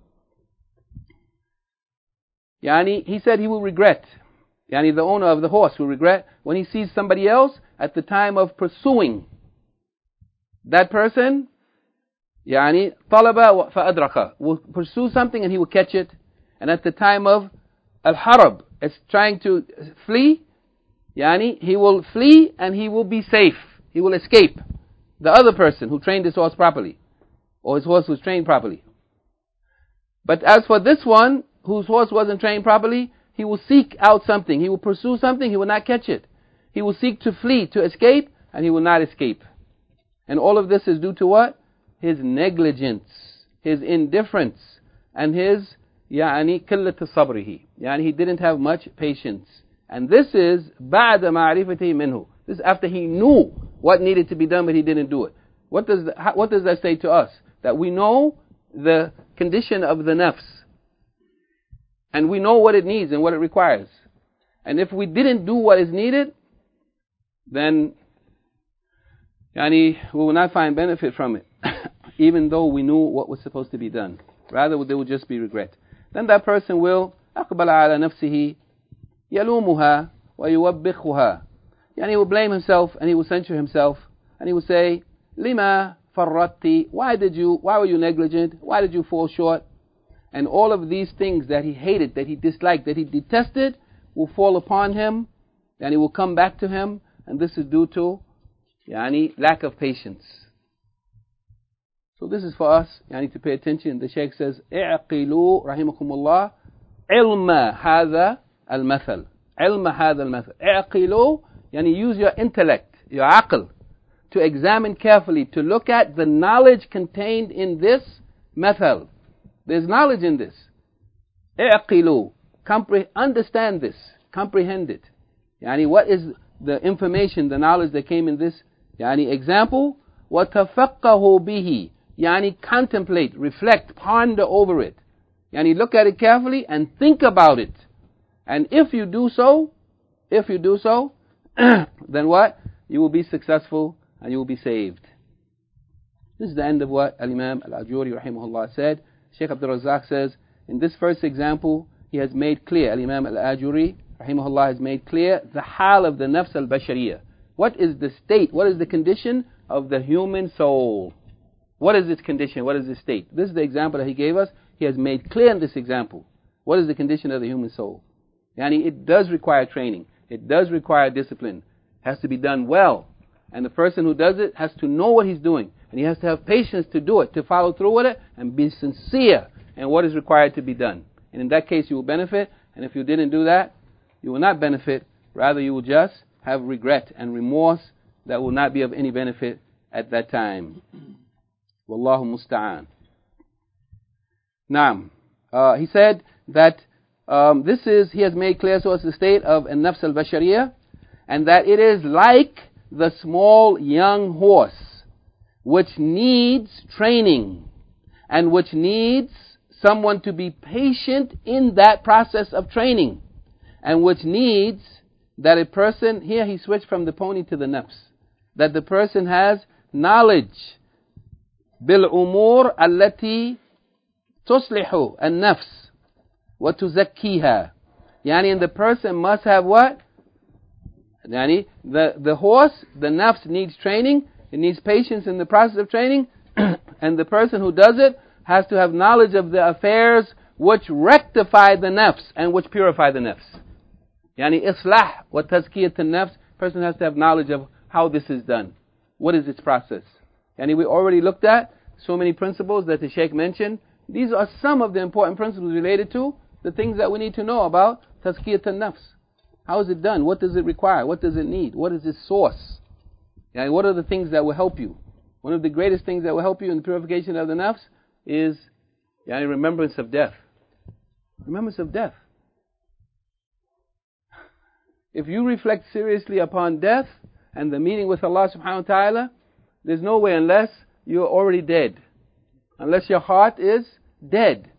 Yani, he said he will regret. Yani, the owner of the horse will regret when he sees somebody else at the time of pursuing that person. Yani, talaba fa'adraka, will pursue something and he will catch it. And at the time of al-harab, it's trying to flee. Yani, he will flee and he will be safe. He will escape the other person who trained his horse properly, or his horse was trained properly. But as for this one, whose horse wasn't trained properly, he will seek out something. He will pursue something, he will not catch it. He will seek to flee, to escape, and he will not escape. And all of this is due to what? His negligence, his indifference, and his yani qillat sabrihi. Yani he didn't have much patience. And this is ba'da ma'rifatihi minhu. This is after he knew what needed to be done, but he didn't do it. What does the, what does that say to us? That we know the condition of the nafs, and we know what it needs and what it requires. And if we didn't do what is needed, then yani, we will not find benefit from it, even though we knew what was supposed to be done. Rather, there will just be regret. Then that person will أقبل على نفسه يلومها ويوبخها. Yani, he will blame himself and he will censure himself and he will say, لما فرطت? Why did you? Why were you negligent? Why did you fall short? And all of these things that he hated, that he disliked, that he detested, will fall upon him, and he will come back to him, and this is due to yani, lack of patience. So this is for us, yani, to pay attention. The Shaykh says, اعقلوا رحمكم الله علم هذا المثل. علم هذا المثل. اعقلوا, yani, use your intellect, your aql, to examine carefully, to look at the knowledge contained in this method. There's knowledge in this. اعقلوا, compre- understand this, comprehend it. Yani, what is the information, the knowledge that came in this yani, example? وَتَفَقَّهُ بِهِ, yani, contemplate, reflect, ponder over it. Yani, look at it carefully and think about it. And if you do so, if you do so, then what? You will be successful and you will be saved. This is the end of what Al-Imam Al-Ajuri rahimahullah said. Shaykh Abdul Razak says, in this first example, he has made clear, Al-Imam Al-Ajuri rahimahullah has made clear the hal of the nafs al-bashariyah. What is the state, what is the condition of the human soul? What is its condition, what is its state? This is the example that he gave us. He has made clear in this example, what is the condition of the human soul? Yani, it does require training. It does require discipline. It has to be done well. And the person who does it has to know what he's doing. And he has to have patience to do it, to follow through with it, and be sincere in what is required to be done. And in that case, you will benefit. And if you didn't do that, you will not benefit. Rather, you will just have regret and remorse that will not be of any benefit at that time. Wallahu musta'an. Naam. Uh, he said that um, this is, he has made clear to us the state of an-nafs al-bashariyah, and that it is like the small young horse, which needs training, and which needs someone to be patient in that process of training, and which needs that a person, here he switched from the pony to the nafs, that the person has knowledge, bil-umur allati tuslihu an-nafs wa tuzakkiha. Yani, and the person must have what? Yani, the, the horse, the nafs needs training, it needs patience in the process of training, and the person who does it has to have knowledge of the affairs which rectify the nafs and which purify the nafs. Yani, islah wa tazkiyat an-nafs, person has to have knowledge of how this is done. What is its process? Yani, we already looked at so many principles that the Shaykh mentioned. These are some of the important principles related to the things that we need to know about tazkiyat an-nafs. How is it done? What does it require? What does it need? What is its source? Yani, what are the things that will help you? One of the greatest things that will help you in the purification of the nafs is yani, remembrance of death. Remembrance of death. If you reflect seriously upon death and the meeting with Allah subhanahu wa ta'ala, there's no way unless you're already dead. Unless your heart is dead.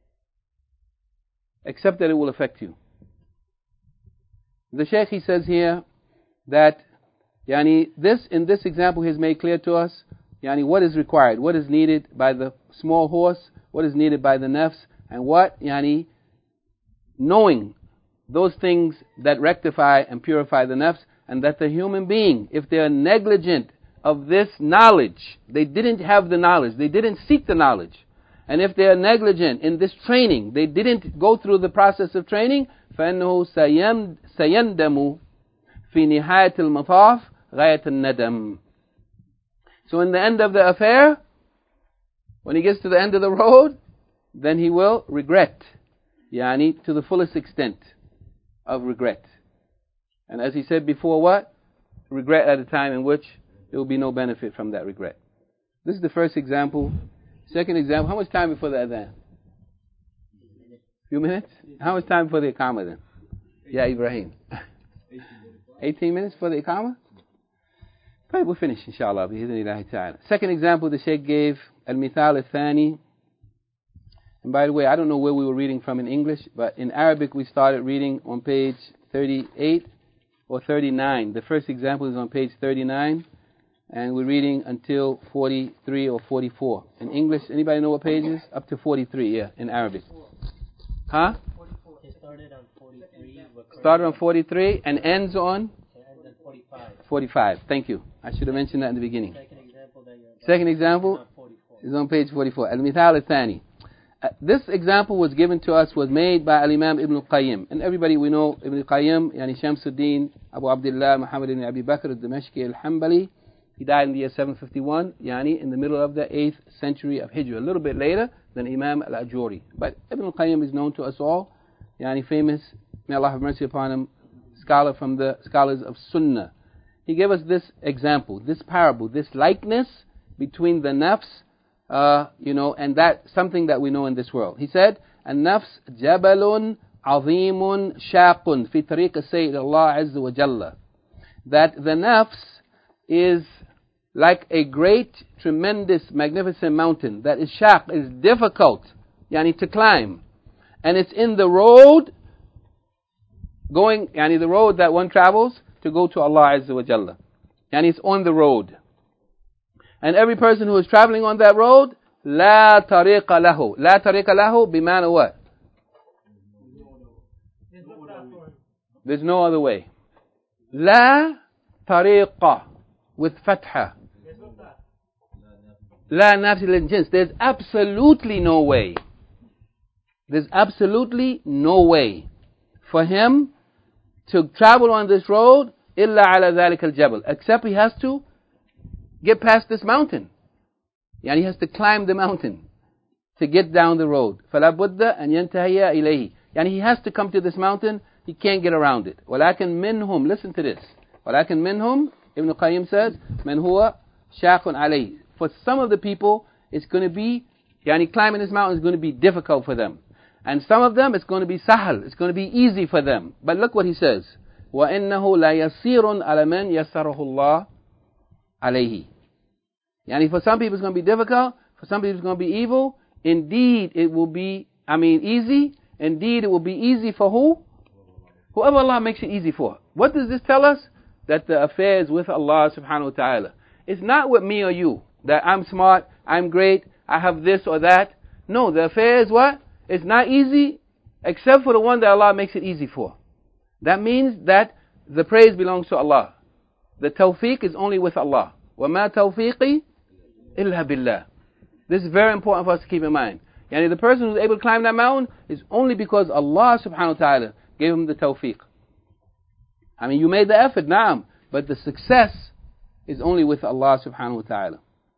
Except that it will affect you. The Shaykh, he says here that yani, this, in this example he has made clear to us yani, what is required, what is needed by the small horse, what is needed by the nafs, and what, yani, knowing those things that rectify and purify the nafs, and that the human being, if they are negligent of this knowledge, they didn't have the knowledge, they didn't seek the knowledge, and if they are negligent in this training, they didn't go through the process of training, فَإِنَّهُ سَيَنْدَمُ فِي نِهَايَةِ الْمَطَافِ غَايَةَ النَّدَمِ. So in the end of the affair, when he gets to the end of the road, then he will regret, yani, to the fullest extent of regret. And as he said before, what? Regret at a time in which there will be no benefit from that regret. This is the first example. Second example, how much time before the adhan? Few minutes? How much time before the Iqamah then? Yeah, Ibrahim. eighteen minutes for the Iqamah? Okay, we'll finish inshallah. Second example the Shaykh gave, Al-Mithal Al-Thani. And by the way, I don't know where we were reading from in English, but in Arabic we started reading on page thirty-eight or thirty-nine. The first example is on page thirty-nine, and we're reading until forty-three or forty-four. In English, anybody know what page is? Up to forty-three, yeah, in Arabic. Huh? It started on forty-three. Started on forty-three and ends on? It ends on forty-five. forty-five, thank you. I should have mentioned that in the beginning. Second example that you're Second example on forty-four. is on page forty-four. Al-Mithal Al-Thani. uh, this example was given to us, was made by Al-Imam Ibn al-Qayyim. And everybody we know, Ibn al-Qayyim, yani Shamsuddin, Abu Abdullah, Muhammad ibn Abi Bakr al-Damashqi al-Hanbali. He died in the year seven fifty-one, yani in the middle of the eighth century of Hijrah, a little bit later than Imam al-Ajuri. But Ibn al-Qayyim is known to us all, yani famous, may Allah have mercy upon him, scholar from the scholars of Sunnah. He gave us this example, this parable, this likeness between the nafs, uh, you know, and that something that we know in this world. He said, "An-nafs jabalun azimun shaqun fi tariq sayyid Allah azza wa jalla." That the nafs is like a great, tremendous, magnificent mountain that is shaq, is difficult, yani to climb, and it's in the road going, yani the road that one travels to go to Allah Azza wa Jalla. And it's on the road. And every person who is traveling on that road, La tariqa lahu. La tariqa lahu bimana what? There's no other way. La tariqa with fatha. La nafsi lil jins. There's absolutely no way. There's absolutely no way for him to travel on this road, illa ala dhalika al-jabal, except he has to get past this mountain. Yani he has to climb the mountain to get down the road. فَلَا بُدَّ أَنْ يَنْتَهِيَ إِلَيْهِ. Yani he has to come to this mountain, he can't get around it. وَلَكِنْ مِنْهُمْ, listen to this. وَلَكِنْ مِنْهُمْ, Ibn Qayyim says, مَنْ هُوَ شَاقٌ عَلَيْهِ. For some of the people, it's going to be, yani climbing this mountain is going to be difficult for them. And some of them, it's going to be sahal, it's going to be easy for them. But look what he says. وَإِنَّهُ لَيَسِيرٌ عَلَى مَنْ يَسَّرَهُ اللَّهُ عَلَيْهِ. Yani for some people it's going to be difficult, for some people it's going to be evil. Indeed, it will be, I mean, easy. Indeed, it will be easy for who? Whoever Allah makes it easy for. What does this tell us? That the affair is with Allah subhanahu wa ta'ala. It's not with me or you. That I'm smart, I'm great, I have this or that. No, the affair is what? It's not easy except for the one that Allah makes it easy for. That means that the praise belongs to Allah. The tawfiq is only with Allah. وَمَا تَوْفِيقِي إِلَّا بِاللَّهِ. This is very important for us to keep in mind. Yani the person who's able to climb that mountain is only because Allah subhanahu wa ta'ala gave him the tawfiq. I mean, you made the effort, naam, but the success is only with Allah subhanahu wa ta'ala.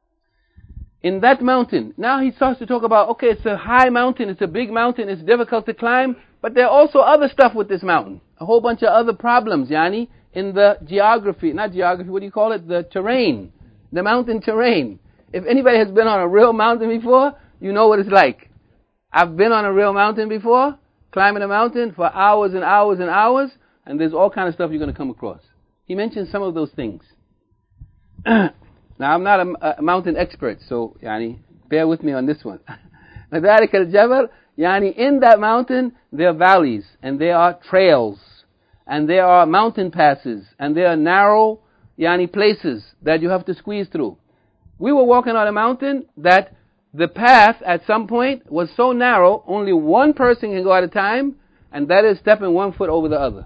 In that mountain, now he starts to talk about, okay, it's a high mountain, it's a big mountain, it's difficult to climb, but there are also other stuff with this mountain. A whole bunch of other problems, yani, in the geography, not geography, what do you call it? The terrain, the mountain terrain. If anybody has been on a real mountain before, you know what it's like. I've been on a real mountain before, climbing a mountain for hours and hours and hours, and there's all kind of stuff you're going to come across. He mentioned some of those things. Now, I'm not a, a mountain expert, so yani, bear with me on this one. Madarik al-Jabal, yani, in that mountain, there are valleys, and there are trails, and there are mountain passes, and there are narrow yani, places that you have to squeeze through. We were walking on a mountain that the path at some point was so narrow, only one person can go at a time, and that is stepping one foot over the other.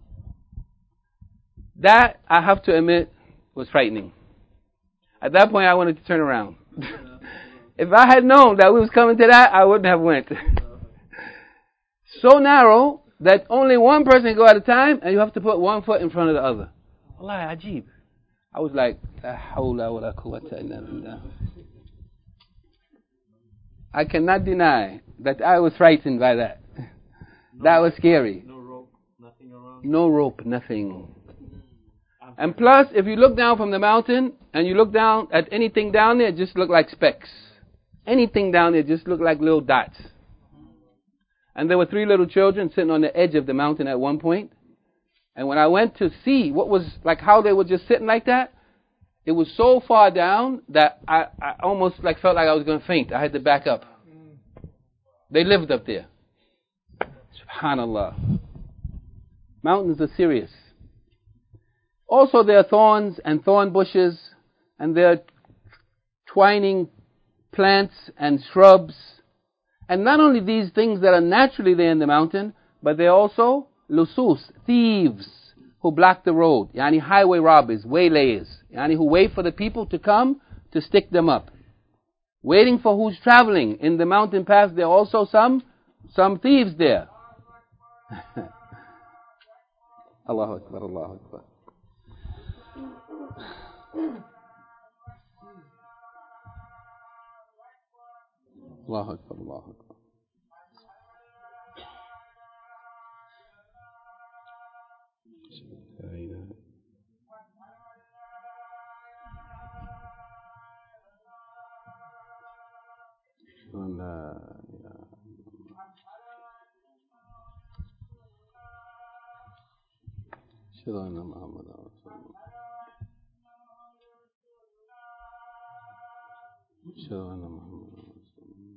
That, I have to admit, was frightening. At that point, I wanted to turn around. If I had known that we was coming to that, I wouldn't have went. So narrow that only one person can go at a time, and you have to put one foot in front of the other. Wallahi, ajib. I was like, La hawla wa la quwwata illa billah. I cannot deny that I was frightened by that. That was scary. No rope, nothing around. No rope, nothing. And plus, if you look down from the mountain, and you look down at anything down there, it just look like specks. Anything down there just look like little dots. And there were three little children sitting on the edge of the mountain at one point. And when I went to see what was, like how they were just sitting like that, it was so far down that I, I almost like felt like I was going to faint. I had to back up. They lived up there. Subhanallah. Mountains are serious. Also, there are thorns and thorn bushes, and there are twining plants and shrubs. And not only these things that are naturally there in the mountain, but there are also lusus, thieves, who block the road. Yani highway robbers, waylayers. Yani who wait for the people to come to stick them up. waiting for who's traveling. In the mountain pass, there are also some, some thieves there. Allahu Akbar, Allahu Akbar. Allahu Akbar, Allahu Akbar. أشهد أن محمدا رسول الله. أشهد أن محمدا رسول الله.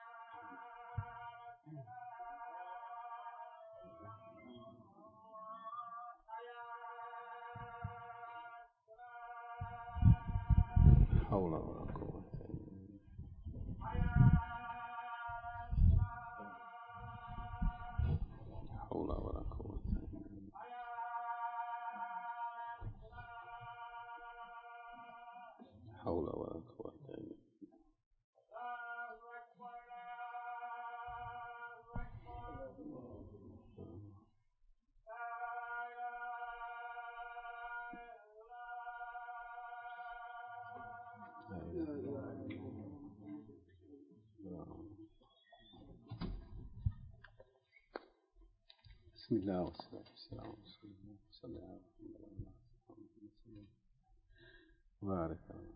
حول ولا قوة حول ولا قوة حول ولا قوة إلا بسم الله والصلاة والسلام على رسول الله صلى الله عليه وسلم بارك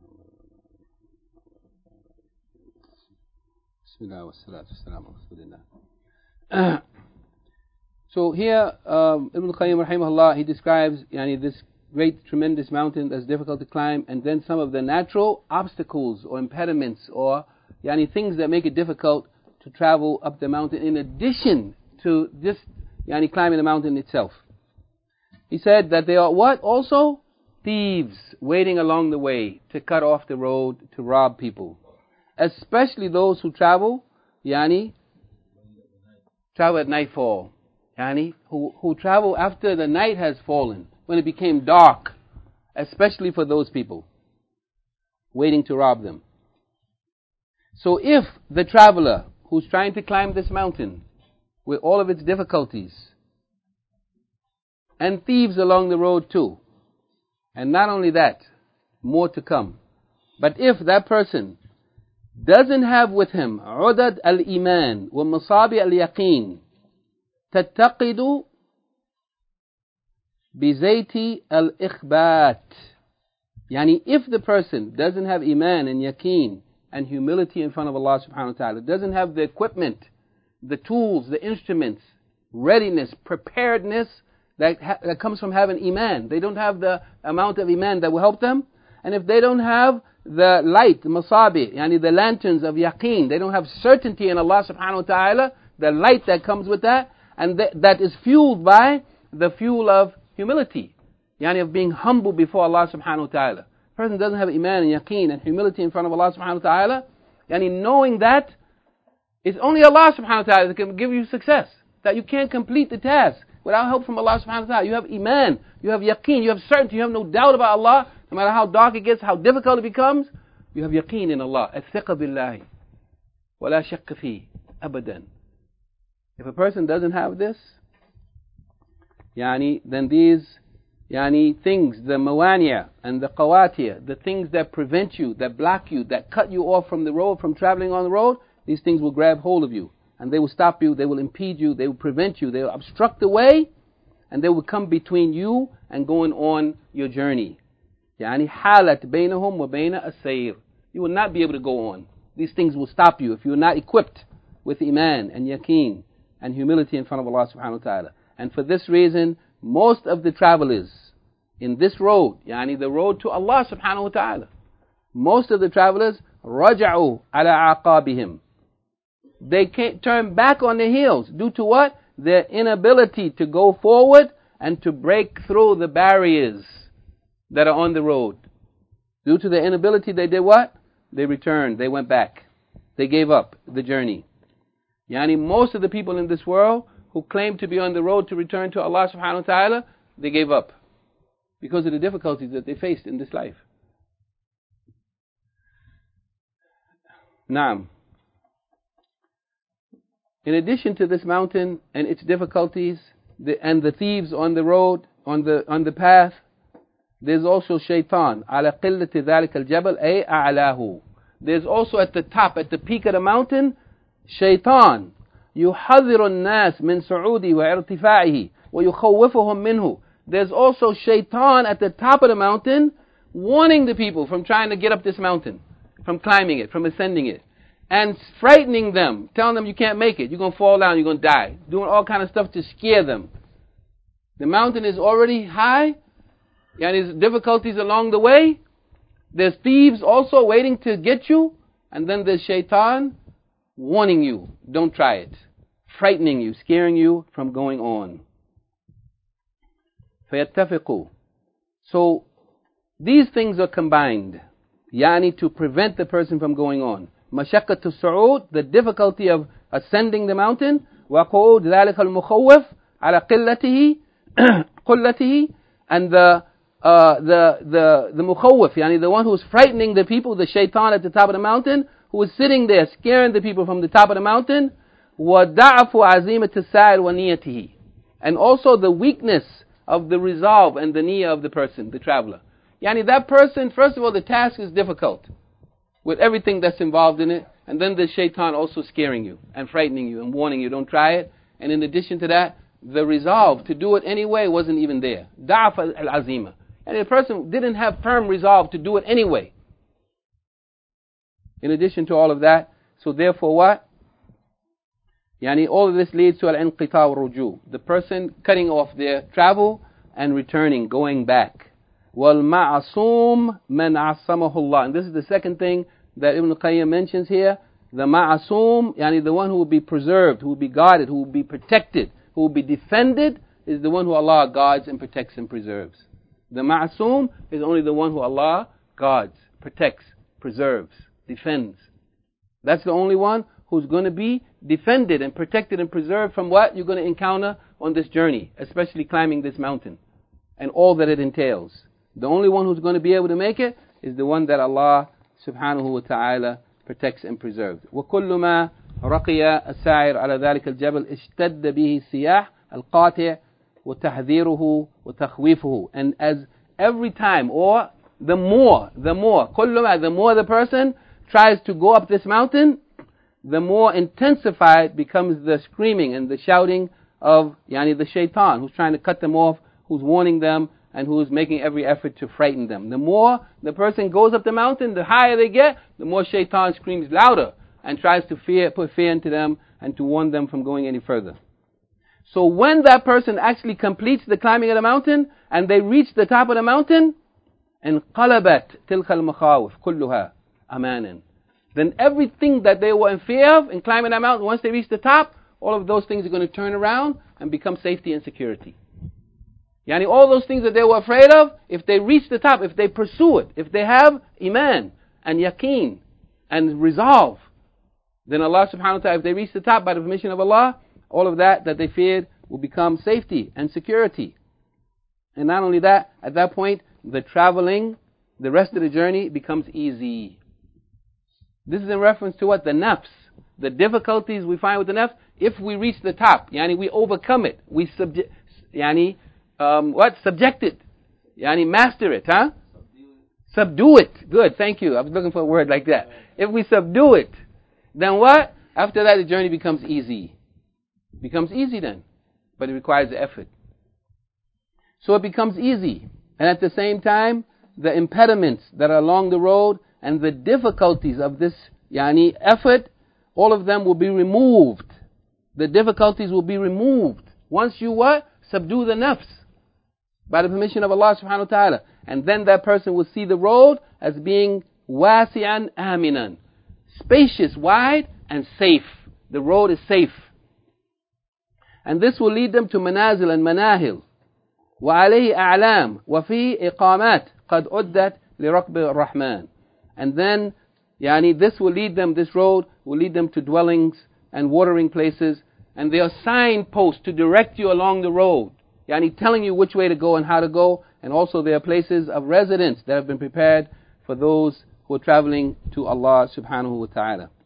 بسم الله والصلاة والسلام على رسول الله. So here um, Ibn Qayyim rahimahullah, he describes yani, this great tremendous mountain that's difficult to climb, and then some of the natural obstacles or impediments or yani, things that make it difficult to travel up the mountain in addition to just yani, climbing the mountain itself. He said that they are what? Also thieves waiting along the way to cut off the road, to rob people. Especially those who travel, yani, travel at nightfall, yani, who, who travel after the night has fallen, when it became dark, especially for those people, waiting to rob them. So if the traveler who's trying to climb this mountain, with all of its difficulties, and thieves along the road too, and not only that, more to come, but if that person doesn't have with him عدد الإيمان ومصابي اليقين تتقد بزيت الإخبات, يعني if the person doesn't have iman and yaqeen and humility in front of Allah subhanahu wa ta'ala, doesn't have the equipment, the tools, the instruments, readiness, preparedness that, ha- that comes from having iman. They don't have the amount of iman that will help them. And if they don't have the light, the masabi, yani the lanterns of yaqeen, they don't have certainty in Allah subhanahu wa ta'ala, the light that comes with that, and th- that is fueled by the fuel of humility, yani of being humble before Allah subhanahu wa ta'ala. A person doesn't have iman and yaqeen and humility in front of Allah subhanahu wa ta'ala, yani knowing that it's only Allah subhanahu wa ta'ala that can give you success, that you can't complete the task without help from Allah subhanahu wa ta'ala. You have iman, you have yaqeen, you have certainty, you have no doubt about Allah. No matter how dark it gets, how difficult it becomes, you have yaqeen in Allah. الثقة بالله ولا شك فيه أبدا. If a person doesn't have this, yani, then these yani, things, the mawaniya and the qawatiya, the things that prevent you, that block you, that cut you off from the road, from traveling on the road, these things will grab hold of you. And they will stop you, they will impede you, they will prevent you, they will obstruct the way, and they will come between you and going on your journey. يعني حالة بينهم وبين السير. You will not be able to go on. These things will stop you if you are not equipped with iman and yaqeen and humility in front of Allah subhanahu wa ta'ala. And for this reason, most of the travelers in this road, يعني the road to Allah subhanahu wa ta'ala, most of the travelers رجعوا على عقابهم. They can't turn back on their heels. Due to what? Their inability to go forward and to break through the barriers that are on the road. Due to their inability, they did what? They returned, they went back. They gave up the journey. Yani most of the people in this world who claim to be on the road to return to Allah subhanahu wa ta'ala, they gave up because of the difficulties that they faced in this life. Naam. In addition to this mountain and its difficulties, the, and the thieves on the road, on the on the path, there's also shaitan. على قلة ذلك الجبل أي أعلاه. There's also at the top, at the peak of the mountain, shaitan. يحذر الناس من صعوده وارتفاعه ويخوفهم منه. There's also shaitan at the top of the mountain, warning the people from trying to get up this mountain, from climbing it, from ascending it, and frightening them, telling them you can't make it, you're going to fall down, you're going to die, doing all kind of stuff to scare them. The mountain is already high, and there's difficulties along the way. There's thieves also waiting to get you, and then there's shaitan warning you, don't try it, frightening you, scaring you from going on. فَيَتَّفِقُوا. So these things are combined, yani to prevent the person from going on. مشقة الصعود, the difficulty of ascending the mountain, وقعود ذلك المخوف على قلته قلته, and the uh, the the the mukhawif, yani the one who's frightening the people, the shaitan at the top of the mountain, who is sitting there scaring the people from the top of the mountain. وضعف عزيمة السائر ونيته, and also the weakness of the resolve and the niyyah of the person, the traveler. Yani that person, first of all, the task is difficult with everything that's involved in it, and then the shaitan also scaring you and frightening you and warning you, don't try it. And in addition to that, the resolve to do it anyway wasn't even there. Da'af al-azima. And the person didn't have firm resolve to do it anyway. In addition to all of that, so therefore what? Yani all of this leads to al-inqita al-ruju, the person cutting off their travel and returning, going back. وَالْمَعْصُومُ مَنْ عَصَّمَهُ اللَّهُ. And this is the second thing that Ibn Qayyim mentions here. The ma'asum, yani the one who will be preserved, who will be guarded, who will be protected, who will be defended, is the one who Allah guards and protects and preserves. The ma'asum is only the one who Allah guards, protects, preserves, defends. That's the only one who's going to be defended and protected and preserved from what you're going to encounter on this journey, especially climbing this mountain and all that it entails. The only one who's going to be able to make it is the one that Allah subhanahu wa ta'ala protects and preserves. وَكُلُّ مَا رَقِيَ السَّائِرُ عَلَى ذَلِكَ الْجَبَلِ اشْتَدَّ بِهِ السِّيَاحُ الْقَاطِعُ وَتَحْذِيرُهُ وَتَخْوِيفُهُ. And as every time, or the more, the more, كُلُّ مَا, the more the person tries to go up this mountain, the more intensified becomes the screaming and the shouting of yani the shaitan, who's trying to cut them off, who's warning them, and who is making every effort to frighten them. The more the person goes up the mountain, the higher they get, the more shaitan screams louder and tries to fear, put fear into them and to warn them from going any further. So when that person actually completes the climbing of the mountain and they reach the top of the mountain, انقلبت تلك المخاوف كلها أمانا. Then everything that they were in fear of in climbing that mountain, once they reach the top, all of those things are going to turn around and become safety and security. Yani all those things that they were afraid of, if they reach the top, if they pursue it, if they have iman and yaqeen and resolve, then Allah subhanahu wa ta'ala, if they reach the top by the permission of Allah, all of that that they feared will become safety and security. And not only that, at that point, the traveling, the rest of the journey becomes easy. This is in reference to what? The nafs. The difficulties we find with the nafs, if we reach the top, yani we overcome it, we subject, yani, Um, what? Subject it. Yani master it, huh? Subdue it. Good, thank you. I was looking for a word like that. If we subdue it, then what? After that, the journey becomes easy. Becomes easy then. But it requires effort. So it becomes easy. And at the same time, the impediments that are along the road and the difficulties of this yani effort, all of them will be removed. The difficulties will be removed. Once you what? Subdue the nafs. By the permission of Allah subhanahu wa ta'ala. And then that person will see the road as being wasi'an aminan, spacious, wide, and safe. The road is safe. And this will lead them to manazil and manahil. وَعَلَيْهِ أَعْلَامٌ وَفِي إِقَامَاتٍ قَدْ أُدَّتْ لِرَقْبِ الرَّحْمَنِ. And then, yani, this will lead them, this road will lead them to dwellings and watering places. And there are signposts to direct you along the road. Yani telling you which way to go and how to go. And also there are places of residence that have been prepared for those who are traveling to Allah subhanahu wa ta'ala.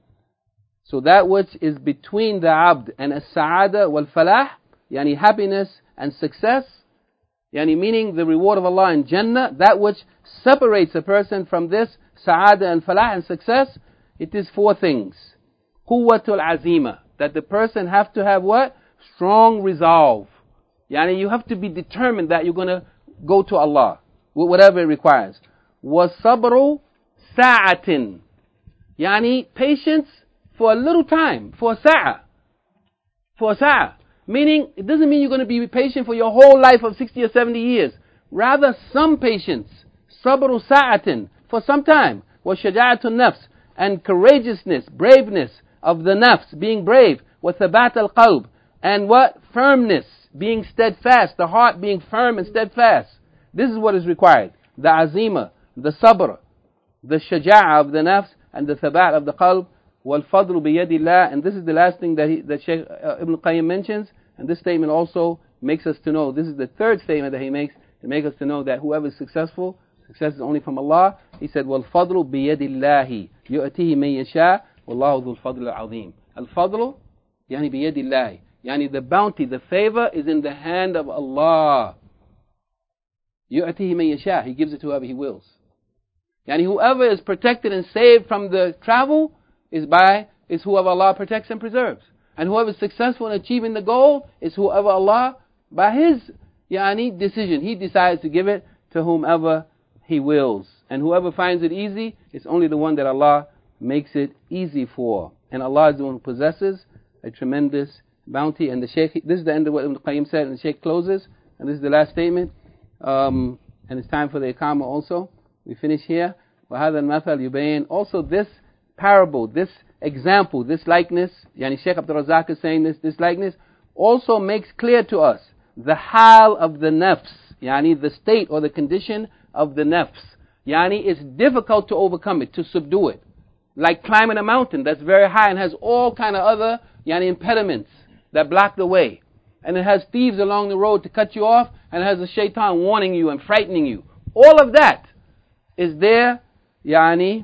So that which is between the abd and as-sa'ada wal-falah, yani happiness and success, yani meaning the reward of Allah in Jannah, that which separates a person from this sa'ada and falah and success, it is four things. Quwwatul azima, that the person have to have what? Strong resolve. Yani you have to be determined that you're going to go to Allah, whatever it requires. وَصَبْرُ سَاعَةٍ, yani patience for a little time, for a sa'a. For a sa'a. Meaning, it doesn't mean you're going to be patient for your whole life of sixty or seventy years. Rather, some patience. Sabru sa'atin, for some time. Wa shaja'atun nafs, and courageousness, braveness of the nafs, being brave. Wa thabat al-qalb, and what? Firmness, being steadfast, the heart being firm and steadfast. This is what is required. The azima, the sabr, the shaja'a of the nafs, and the thabat of the qalb. Wal fadlu biyadillah, and this is the last thing that, he, that Shaykh uh, Ibn Qayyim mentions, and this statement also makes us to know, this is the third statement that he makes, to make us to know that whoever is successful, success is only from Allah. He said, wal fadlu biyadillahi, yu'tihi man yasha, wallahu dhul fadl al-azim. Al-fadlu, yani biyadillahi, yani the bounty, the favor is in the hand of Allah. Yu'tihi man yasha, He gives it to whoever He wills. Yani whoever is protected and saved from the travel, is by, is whoever Allah protects and preserves. And whoever is successful in achieving the goal is whoever Allah, by His yani, decision, He decides to give it to whomever He wills. And whoever finds it easy, it's only the one that Allah makes it easy for. And Allah is the one who possesses a tremendous bounty. And the Shaykh, this is the end of what Ibn Qayyim said, and the Shaykh closes, and this is the last statement. Um, and it's time for the Iqamah also. We finish here. وَهَذَا الْمَثَلْ يُبَيِّنْ. Also this parable, this example, this likeness, yani Shaykh Abdul Razak is saying this, this likeness, also makes clear to us the hal of the nafs, yani the state or the condition of the nafs. Yani it's difficult to overcome it, to subdue it. Like climbing a mountain that's very high and has all kind of other yani impediments that block the way. And it has thieves along the road to cut you off, and it has a shaitan warning you and frightening you. All of that is there, yani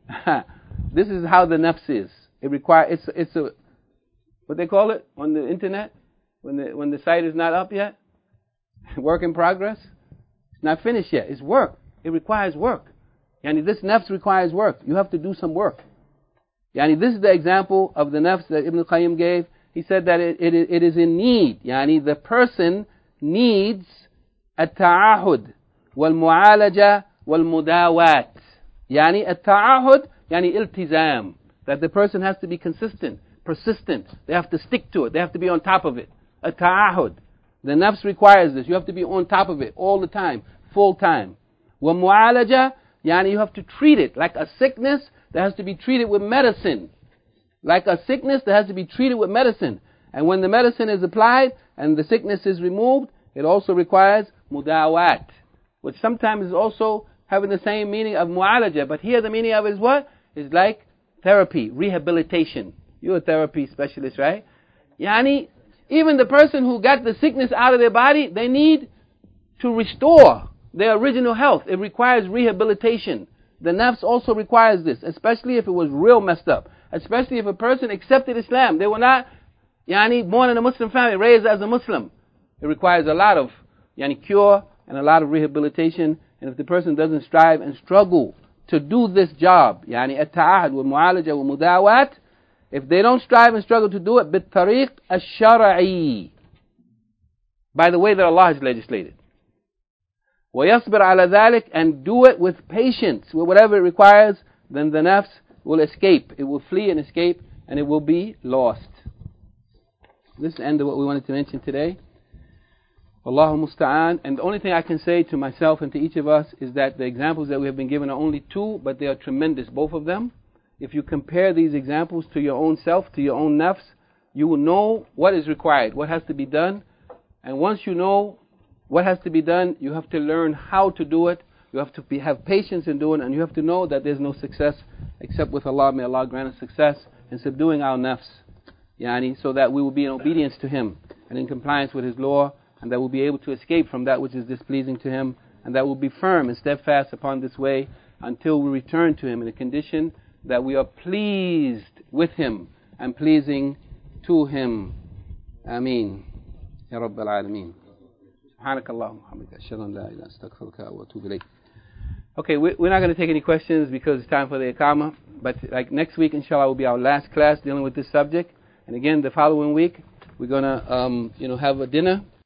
this is how the nafs is. It requires, it's, it's a, what they call it on the internet, when the, when the site is not up yet? Work in progress? It's not finished yet. It's work. It requires work. Yani this nafs requires work. You have to do some work. Yani this is the example of the nafs that Ibn Qayyim gave. He said that it, it, it is in need. Yani the person needs at-ta'ahud wal-mu'alaja wal-mudawat. Yani at-ta'ahud, yani iltizam, that the person has to be consistent, persistent. They have to stick to it. They have to be on top of it. At-ta'ahud. The nafs requires this. You have to be on top of it all the time, full time. Wa mu'alaja, yani you have to treat it like a sickness that has to be treated with medicine. Like a sickness that has to be treated with medicine. And when the medicine is applied and the sickness is removed, it also requires mudawat, which sometimes is also having the same meaning of mu'alaja. But here the meaning of it is what? It's like therapy, rehabilitation. You're a therapy specialist, right? Yani, even the person who got the sickness out of their body, they need to restore their original health. It requires rehabilitation. The nafs also requires this, especially if it was real messed up. Especially if a person accepted Islam. They were not yani, born in a Muslim family, raised as a Muslim. It requires a lot of yani, cure and a lot of rehabilitation. And if the person doesn't strive and struggle to do this job, yani at-ta'ahud wa mu'alaja wa mudawat, if they don't strive and struggle to do it, bit-tariq ash-shar'i, by the way that Allah has legislated. وَيَصْبِرْ عَلَى ذَلِكَ, and do it with patience, with whatever it requires, then the nafs will escape. It will flee and escape, and it will be lost. This is the end of what we wanted to mention today. Wallahu musta'an. And the only thing I can say to myself and to each of us is that the examples that we have been given are only two, but they are tremendous, both of them. If you compare these examples to your own self, to your own nafs, you will know what is required, what has to be done. And once you know what has to be done, you have to learn how to do it. You have to be, have patience in doing it, and you have to know that there's no success except with Allah. May Allah grant us success in subduing our nafs, yani, so that we will be in obedience to Him and in compliance with His law, and that we'll be able to escape from that which is displeasing to Him, and that we'll be firm and steadfast upon this way until we return to Him in a condition that we are pleased with Him, and pleasing to Him. Ameen. Ya Rabbal Alameen. سبحانك اللهم وبحمدك أشهد أن لا إله إلا أنت أستغفرك وأتوب إليك. Okay, we, we're not going to take any questions because it's time for the Iqamah. But like next week, inshallah, will be our last class dealing with this subject. And again, the following week, we're going to, um, you know, have a dinner.